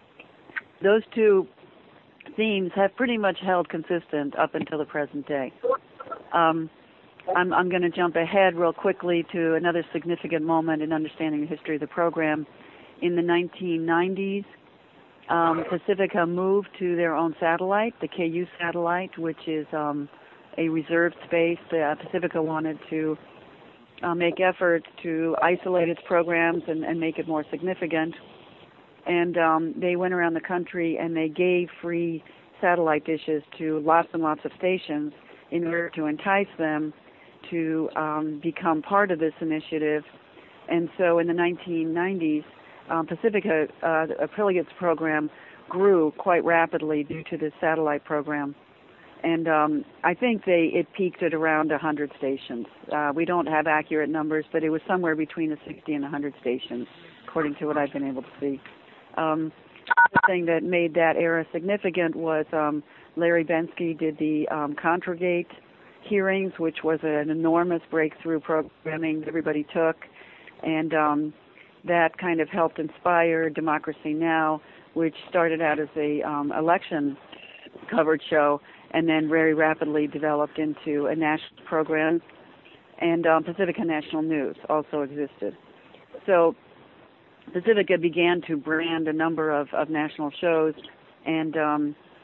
Speaker 4: Those two themes have pretty much held consistent up until the present day. Um, I'm, I'm going to jump ahead real quickly to another significant moment in understanding the history of the program. In the nineteen nineties, um, Pacifica moved to their own satellite, the K U satellite, which is um, a reserved space. Uh, Pacifica wanted to Uh, make efforts to isolate its programs and, and make it more significant. And um, they went around the country and they gave free satellite dishes to lots and lots of stations in order to entice them to um, become part of this initiative. And so in the nineteen nineties, um, Pacifica uh, Affiliates program grew quite rapidly due to this satellite program. And um, I think they it peaked at around one hundred stations. Uh, we don't have accurate numbers, but it was somewhere between the sixty and one hundred stations, according to what I've been able to see. Um, the thing that made that era significant was um, Larry Bensky did the um, Contragate hearings, which was an enormous breakthrough programming that everybody took. And um, that kind of helped inspire Democracy Now!, which started out as a um, election covered show, and then very rapidly developed into a national program. And um, Pacifica National News also existed. So Pacifica began to brand a number of, of national shows, and um,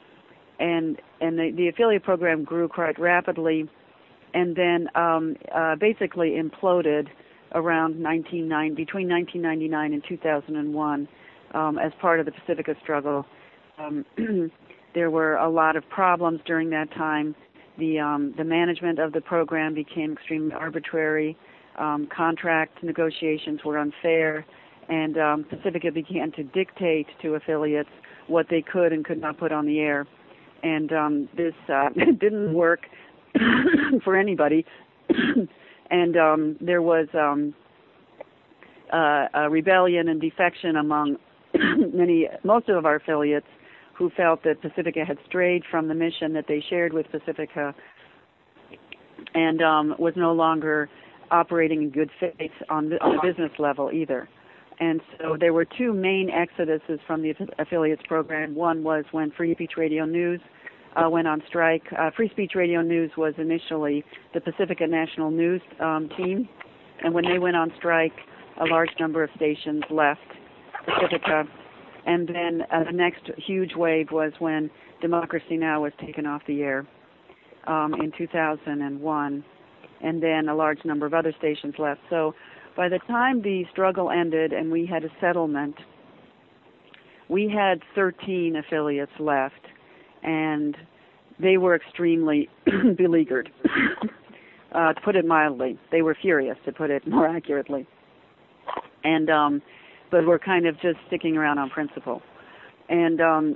Speaker 4: and and the, the affiliate program grew quite rapidly, and then um, uh, basically imploded around nineteen ninety, between nineteen ninety-nine and two thousand one, um, as part of the Pacifica struggle. Um, There were a lot of problems during that time. The um, the management of the program became extremely arbitrary. Um, contract negotiations were unfair, and um, Pacifica began to dictate to affiliates what they could and could not put on the air. and um, this uh, didn't work for anybody. And um, there was um, uh, a rebellion and defection among many, most of our affiliates, who felt that Pacifica had strayed from the mission that they shared with Pacifica, and um, was no longer operating in good faith on the, on the business level either. And so there were two main exoduses from the affiliates program. One was when Free Speech Radio News uh, went on strike. Uh, Free Speech Radio News was initially the Pacifica National News um, team, and when they went on strike, a large number of stations left Pacifica. And then uh, the next huge wave was when Democracy Now! Was taken off the air um, in two thousand one, and then a large number of other stations left. So by the time the struggle ended and we had a settlement, we had thirteen affiliates left, and they were extremely beleaguered, uh, to put it mildly. They were furious, to put it more accurately. And um, but we're kind of just sticking around on principle. And um,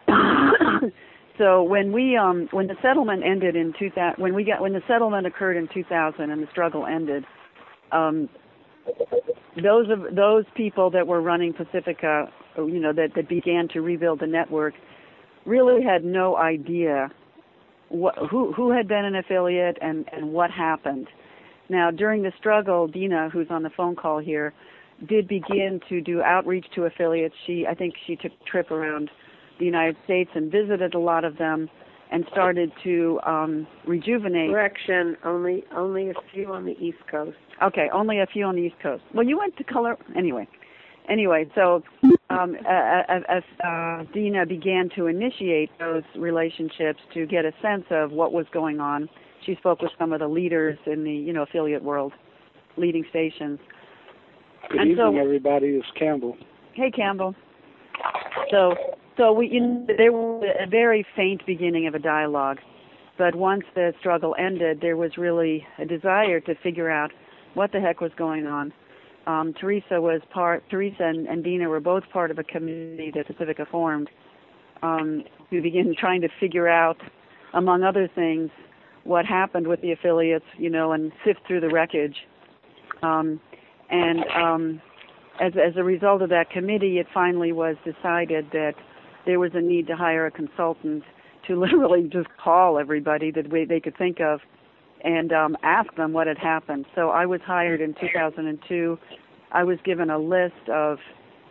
Speaker 4: so when we um, when the settlement ended in two thousand, when we got when the settlement occurred in two thousand and the struggle ended, um, those of those people that were running Pacifica, you know, that, that began to rebuild the network, really had no idea what, who who had been an affiliate and, and what happened. Now, during the struggle, Dina, who's on the phone call here, did begin to do outreach to affiliates. She, I think she took a trip around the United States and visited a lot of them and started to um, rejuvenate.
Speaker 3: Correction, only only a few on the East Coast.
Speaker 4: Okay, only a few on the East Coast. Well, you went to color anyway. Anyway, so um, as, as uh, Dina began to initiate those relationships to get a sense of what was going on, she spoke with some of the leaders in the you know affiliate world, leading stations.
Speaker 12: Good
Speaker 4: and
Speaker 12: evening,
Speaker 4: so,
Speaker 12: everybody. It's Campbell.
Speaker 4: Hey, Campbell. So, so we you know, there was a very faint beginning of a dialogue, but once the struggle ended, there was really a desire to figure out what the heck was going on. Um, Teresa was part. Teresa and, and Dina were both part of a committee that Pacifica formed um, to begin trying to figure out, among other things, what happened with the affiliates, you know, and sift through the wreckage. Um, and um, as, as a result of that committee, it finally was decided that there was a need to hire a consultant to literally just call everybody that we, they could think of and um, ask them what had happened. So I was hired in two thousand two. I was given a list of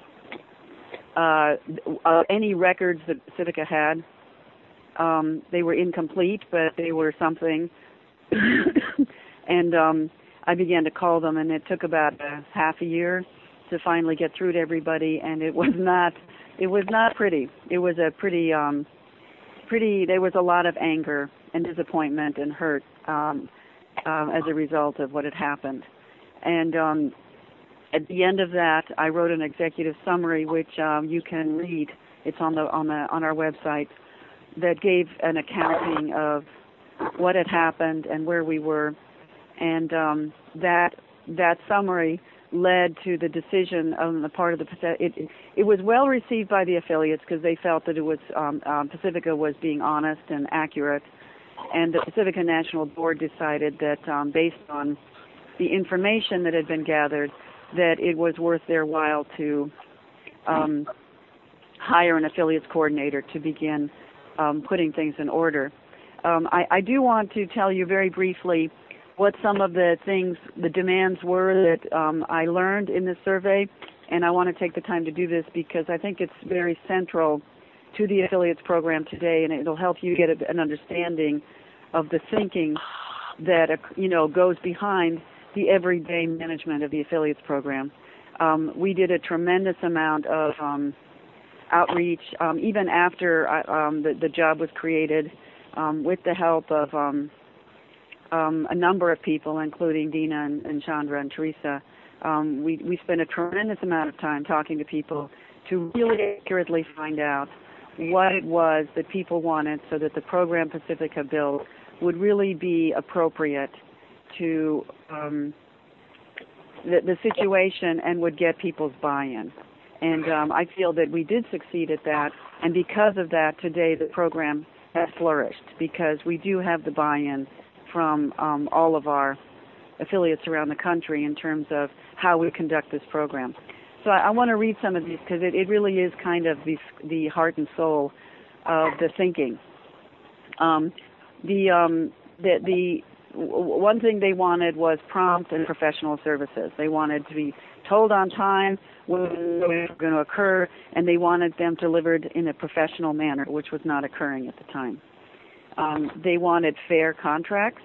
Speaker 4: uh, uh, any records that Pacifica had. Um, they were incomplete, but they were something. and um, I began to call them, and it took about a half a year to finally get through to everybody. And it was not, it was not pretty. It was a pretty, um, pretty. There was a lot of anger and disappointment and hurt um, uh, as a result of what had happened. And um, at the end of that, I wrote an executive summary, which um, you can read. It's on the on the on our website. That gave an accounting of what had happened and where we were, and um, that that summary led to the decision on the part of the it. It was well received by the affiliates because they felt that it was um, um, Pacifica was being honest and accurate, and the Pacifica National Board decided that um, based on the information that had been gathered, that it was worth their while to um, hire an affiliates coordinator to begin Um, putting things in order. Um, I, I do want to tell you very briefly what some of the things, the demands were that um, I learned in this survey, and I want to take the time to do this because I think it's very central to the affiliates program today, and it'll help you get a, an understanding of the thinking that uh, you know goes behind the everyday management of the affiliates program. Um, we did a tremendous amount of um, outreach, um, even after um, the, the job was created, um, with the help of um, um, a number of people, including Dina and, and Chandra and Teresa. Um, we, we spent a tremendous amount of time talking to people to really accurately find out what it was that people wanted so that the program Pacifica built would really be appropriate to um, the, the situation and would get people's buy-in. And um, I feel that we did succeed at that, and because of that, today the program has flourished because we do have the buy-in from um, all of our affiliates around the country in terms of how we conduct this program. So I, I want to read some of these because it, it really is kind of the, the heart and soul of the thinking. Um, the, um, the, the w- one thing they wanted was prompt and professional services. They wanted to be told on time when they were going to occur, and they wanted them delivered in a professional manner, which was not occurring at the time. Um, they wanted fair contracts.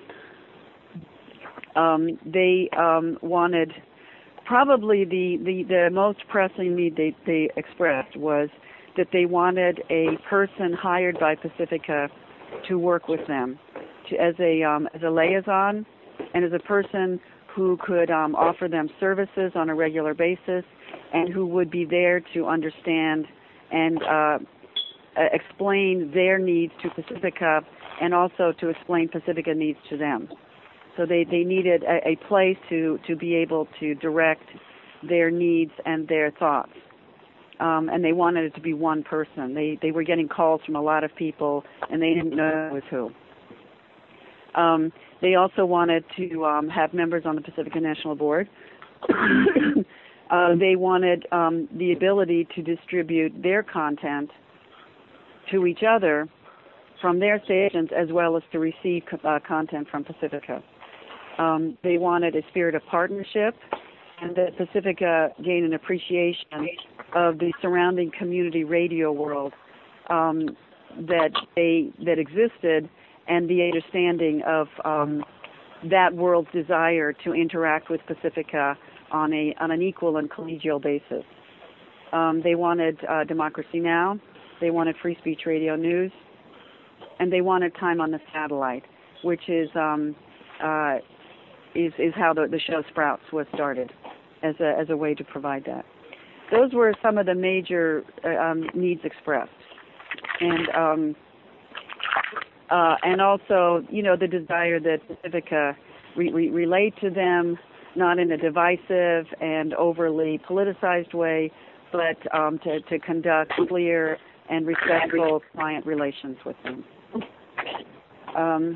Speaker 4: Um, they um, wanted probably the, the, the most pressing need they, they expressed was that they wanted a person hired by Pacifica to work with them to, as a um, as a liaison and as a person who could um, offer them services on a regular basis and who would be there to understand and uh, explain their needs to Pacifica and also to explain Pacifica needs to them. So they, they needed a, a place to, to be able to direct their needs and their thoughts. Um, and they wanted it to be one person. They, they were getting calls from a lot of people, and they didn't know who was who. Um, they also wanted to um, have members on the Pacifica National Board. uh, they wanted um, the ability to distribute their content to each other from their stations as well as to receive uh, content from Pacifica. Um, they wanted a spirit of partnership and that Pacifica gain an appreciation of the surrounding community radio world um, that they that existed and the understanding of um, that world's desire to interact with Pacifica on a on an equal and collegial basis. Um, they wanted uh, Democracy Now!, they wanted Free Speech Radio News, and they wanted time on the satellite, which is um, uh, is is how the, the show Sprouts was started as a as a way to provide that. Those were some of the major uh, um, needs expressed, and um, uh, and also you know the desire that Pacifica re- re- relate to them, not in a divisive and overly politicized way, but um, to to conduct clear and respectful client relations with them. Um,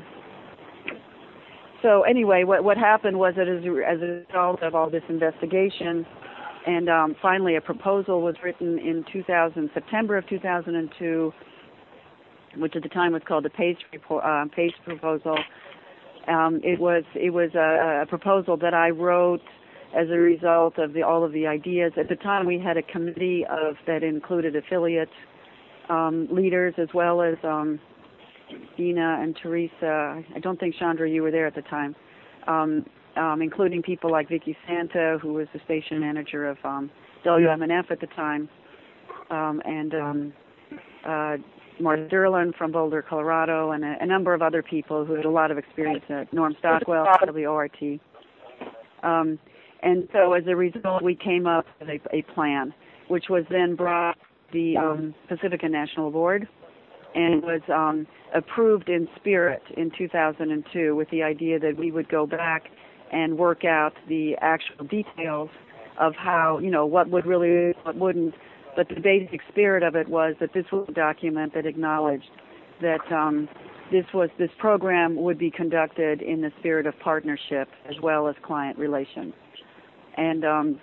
Speaker 4: so anyway, what what happened was that as a, as a result of all this investigation, and um, finally a proposal was written in two thousand, September of two thousand two, which at the time was called the Pace, report, uh, Pace proposal. Um, it was it was a, a proposal that I wrote as a result of the, all of the ideas. At the time, we had a committee of that included affiliate um, leaders as well as um, Dina and Teresa. I don't think, Chandra, you were there at the time, um, um, including people like Vicki Santa, who was the station manager of um, W M N F at the time, um, and um, uh, Martin Derlin from Boulder, Colorado, and a, a number of other people who had a lot of experience at Norm Stockwell, W O R T. Um, and so as a result, we came up with a, a plan, which was then brought to the um, Pacifica National Board, and was um, approved in spirit in two thousand two with the idea that we would go back and work out the actual details of how, you know, what would really, what wouldn't. But the basic spirit of it was that this was a document that acknowledged that um, this was this program would be conducted in the spirit of partnership as well as client relations. And um,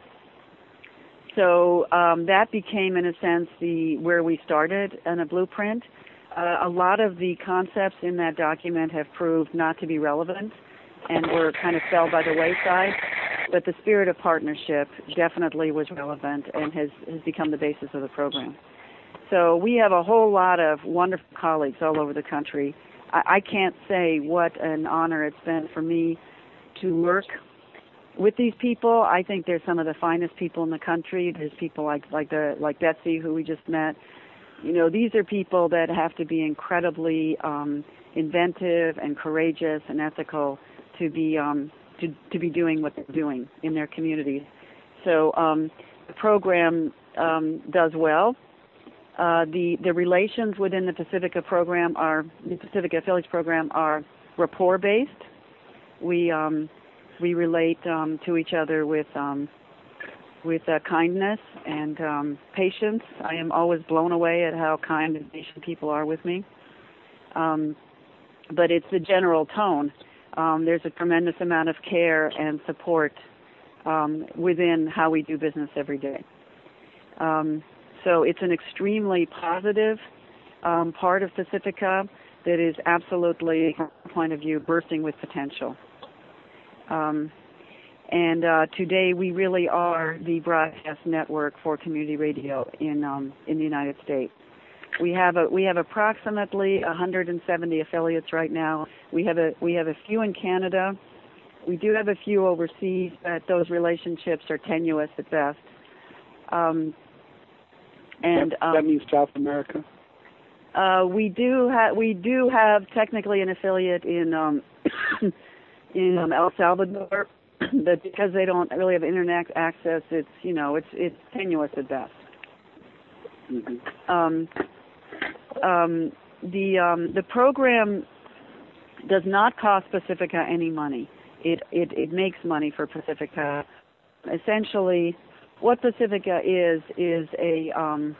Speaker 4: so um, that became, in a sense, the where we started in a blueprint. Uh, a lot of the concepts in that document have proved not to be relevant and were kind of fell by the wayside. But the spirit of partnership definitely was relevant and has, has become the basis of the program. So we have a whole lot of wonderful colleagues all over the country. I, I can't say what an honor it's been for me to work with these people. I think they're some of the finest people in the country. There's people like like the like Betsy, who we just met. You know, these are people that have to be incredibly um, inventive and courageous and ethical to be um, to, to be doing what they're doing in their communities. So um, the program um, does well. Uh, the the relations within the Pacifica program are the Pacifica Affiliates program are rapport based. We um, we relate um, to each other with um, with uh, kindness and um, patience. I am always blown away at how kind and patient people are with me. Um, but it's the general tone. Um, there's a tremendous amount of care and support um, within how we do business every day. Um, so it's an extremely positive um, part of Pacifica that is absolutely, from my point of view, bursting with potential. Um, and uh, today we really are the broadcast network for community radio in um, in the United States. We have a we have approximately one hundred seventy affiliates right now. We have a we have a few in Canada. We do have a few overseas, but those relationships are tenuous at best. Um, and
Speaker 12: that,
Speaker 4: um,
Speaker 12: that means South America.
Speaker 4: Uh, we do have we do have technically an affiliate in um, in um, El Salvador, but because they don't really have internet access, it's you know it's it's tenuous at best. Mm-hmm. Um, um, the um, the program does not cost Pacifica any money. It it it makes money for Pacifica. Essentially, what Pacifica is is a um,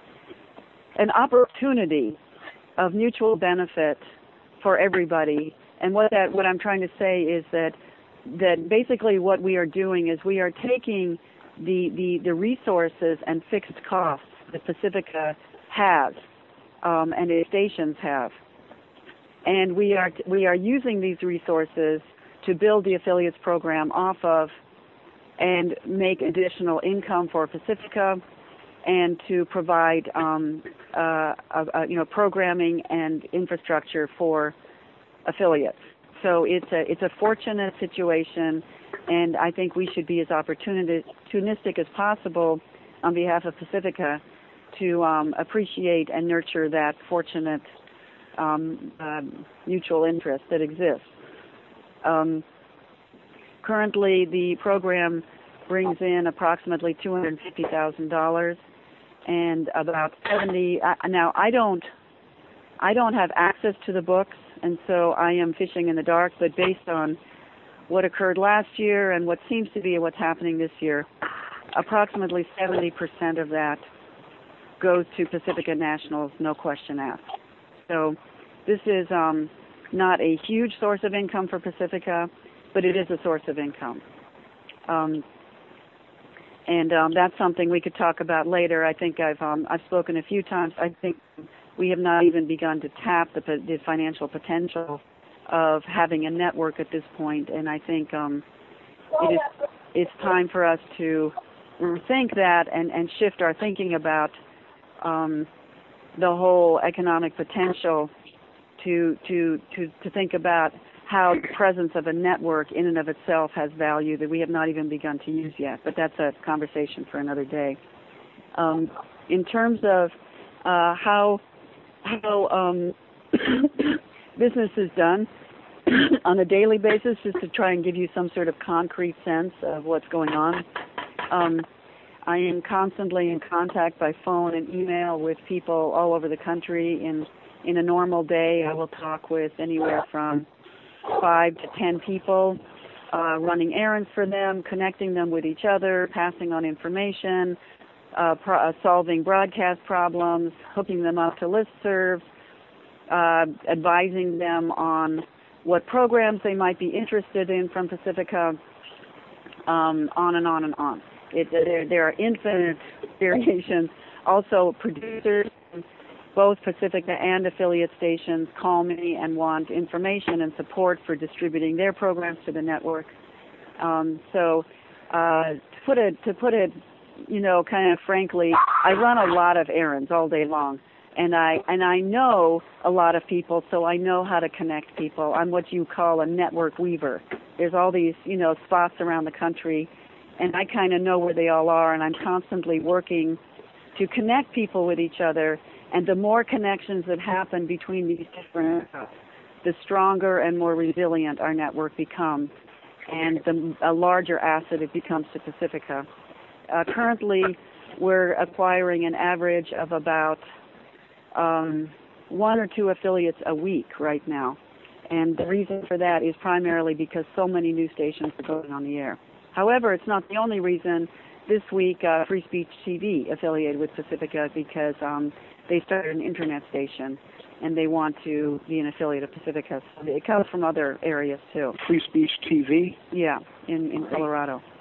Speaker 4: an opportunity of mutual benefit for everybody. And what that what I'm trying to say is that that basically what we are doing is we are taking the the, the resources and fixed costs that Pacifica has um, and its stations have, and we are we are using these resources to build the affiliates program off of and make additional income for Pacifica, and to provide um, uh, uh, uh, you know programming and infrastructure for affiliates. So it's a it's a fortunate situation, and I think we should be as opportunistic as possible on behalf of Pacifica to um, appreciate and nurture that fortunate um, uh, mutual interest that exists. Um, currently, the program brings in approximately two hundred fifty thousand dollars, and about seventy. Uh, now, I don't, I don't have access to the books, and so I am fishing in the dark. But based on what occurred last year and what seems to be what's happening this year, approximately seventy percent of that goes to Pacifica Nationals, no question asked. So this is um, not a huge source of income for Pacifica, but it is a source of income. Um, and um, that's something we could talk about later. I think I've um, I've spoken a few times. I think we have not even begun to tap the, the financial potential of having a network at this point, and I think um, it is it's time for us to rethink that and, and shift our thinking about um, the whole economic potential to to to to think about how the presence of a network in and of itself has value that we have not even begun to use yet. But that's a conversation for another day. Um, in terms of uh, how how um, business is done on a daily basis, just to try and give you some sort of concrete sense of what's going on. Um, I am constantly in contact by phone and email with people all over the country. In in a normal day, I will talk with anywhere from five to ten people, uh, running errands for them, connecting them with each other, passing on information, uh, pro- uh, solving broadcast problems, hooking them up to listservs, uh, advising them on what programs they might be interested in from Pacifica, um, on and on and on. It, there, there are infinite variations. Also, producers, both Pacifica and affiliate stations, call me and want information and support for distributing their programs to the network. Um, so, uh, to put it, to put it, you know, kind of frankly, I run a lot of errands all day long, and I and I know a lot of people, so I know how to connect people. I'm what you call a network weaver. There's all these, you know, spots around the country, and I kind of know where they all are, and I'm constantly working to connect people with each other. And the more connections that happen between these different groups, the stronger and more resilient our network becomes, and the a larger asset it becomes to Pacifica. Uh, currently, we're acquiring an average of about um, one or two affiliates a week right now. And the reason for that is primarily because so many new stations are going on the air. However, it's not the only reason. This week, uh, Free Speech T V affiliated with Pacifica because um, they started an internet station. and they want to be an affiliate of Pacifica. So it comes from other areas too.
Speaker 12: Free Speech T V?
Speaker 4: Yeah, in, in Colorado.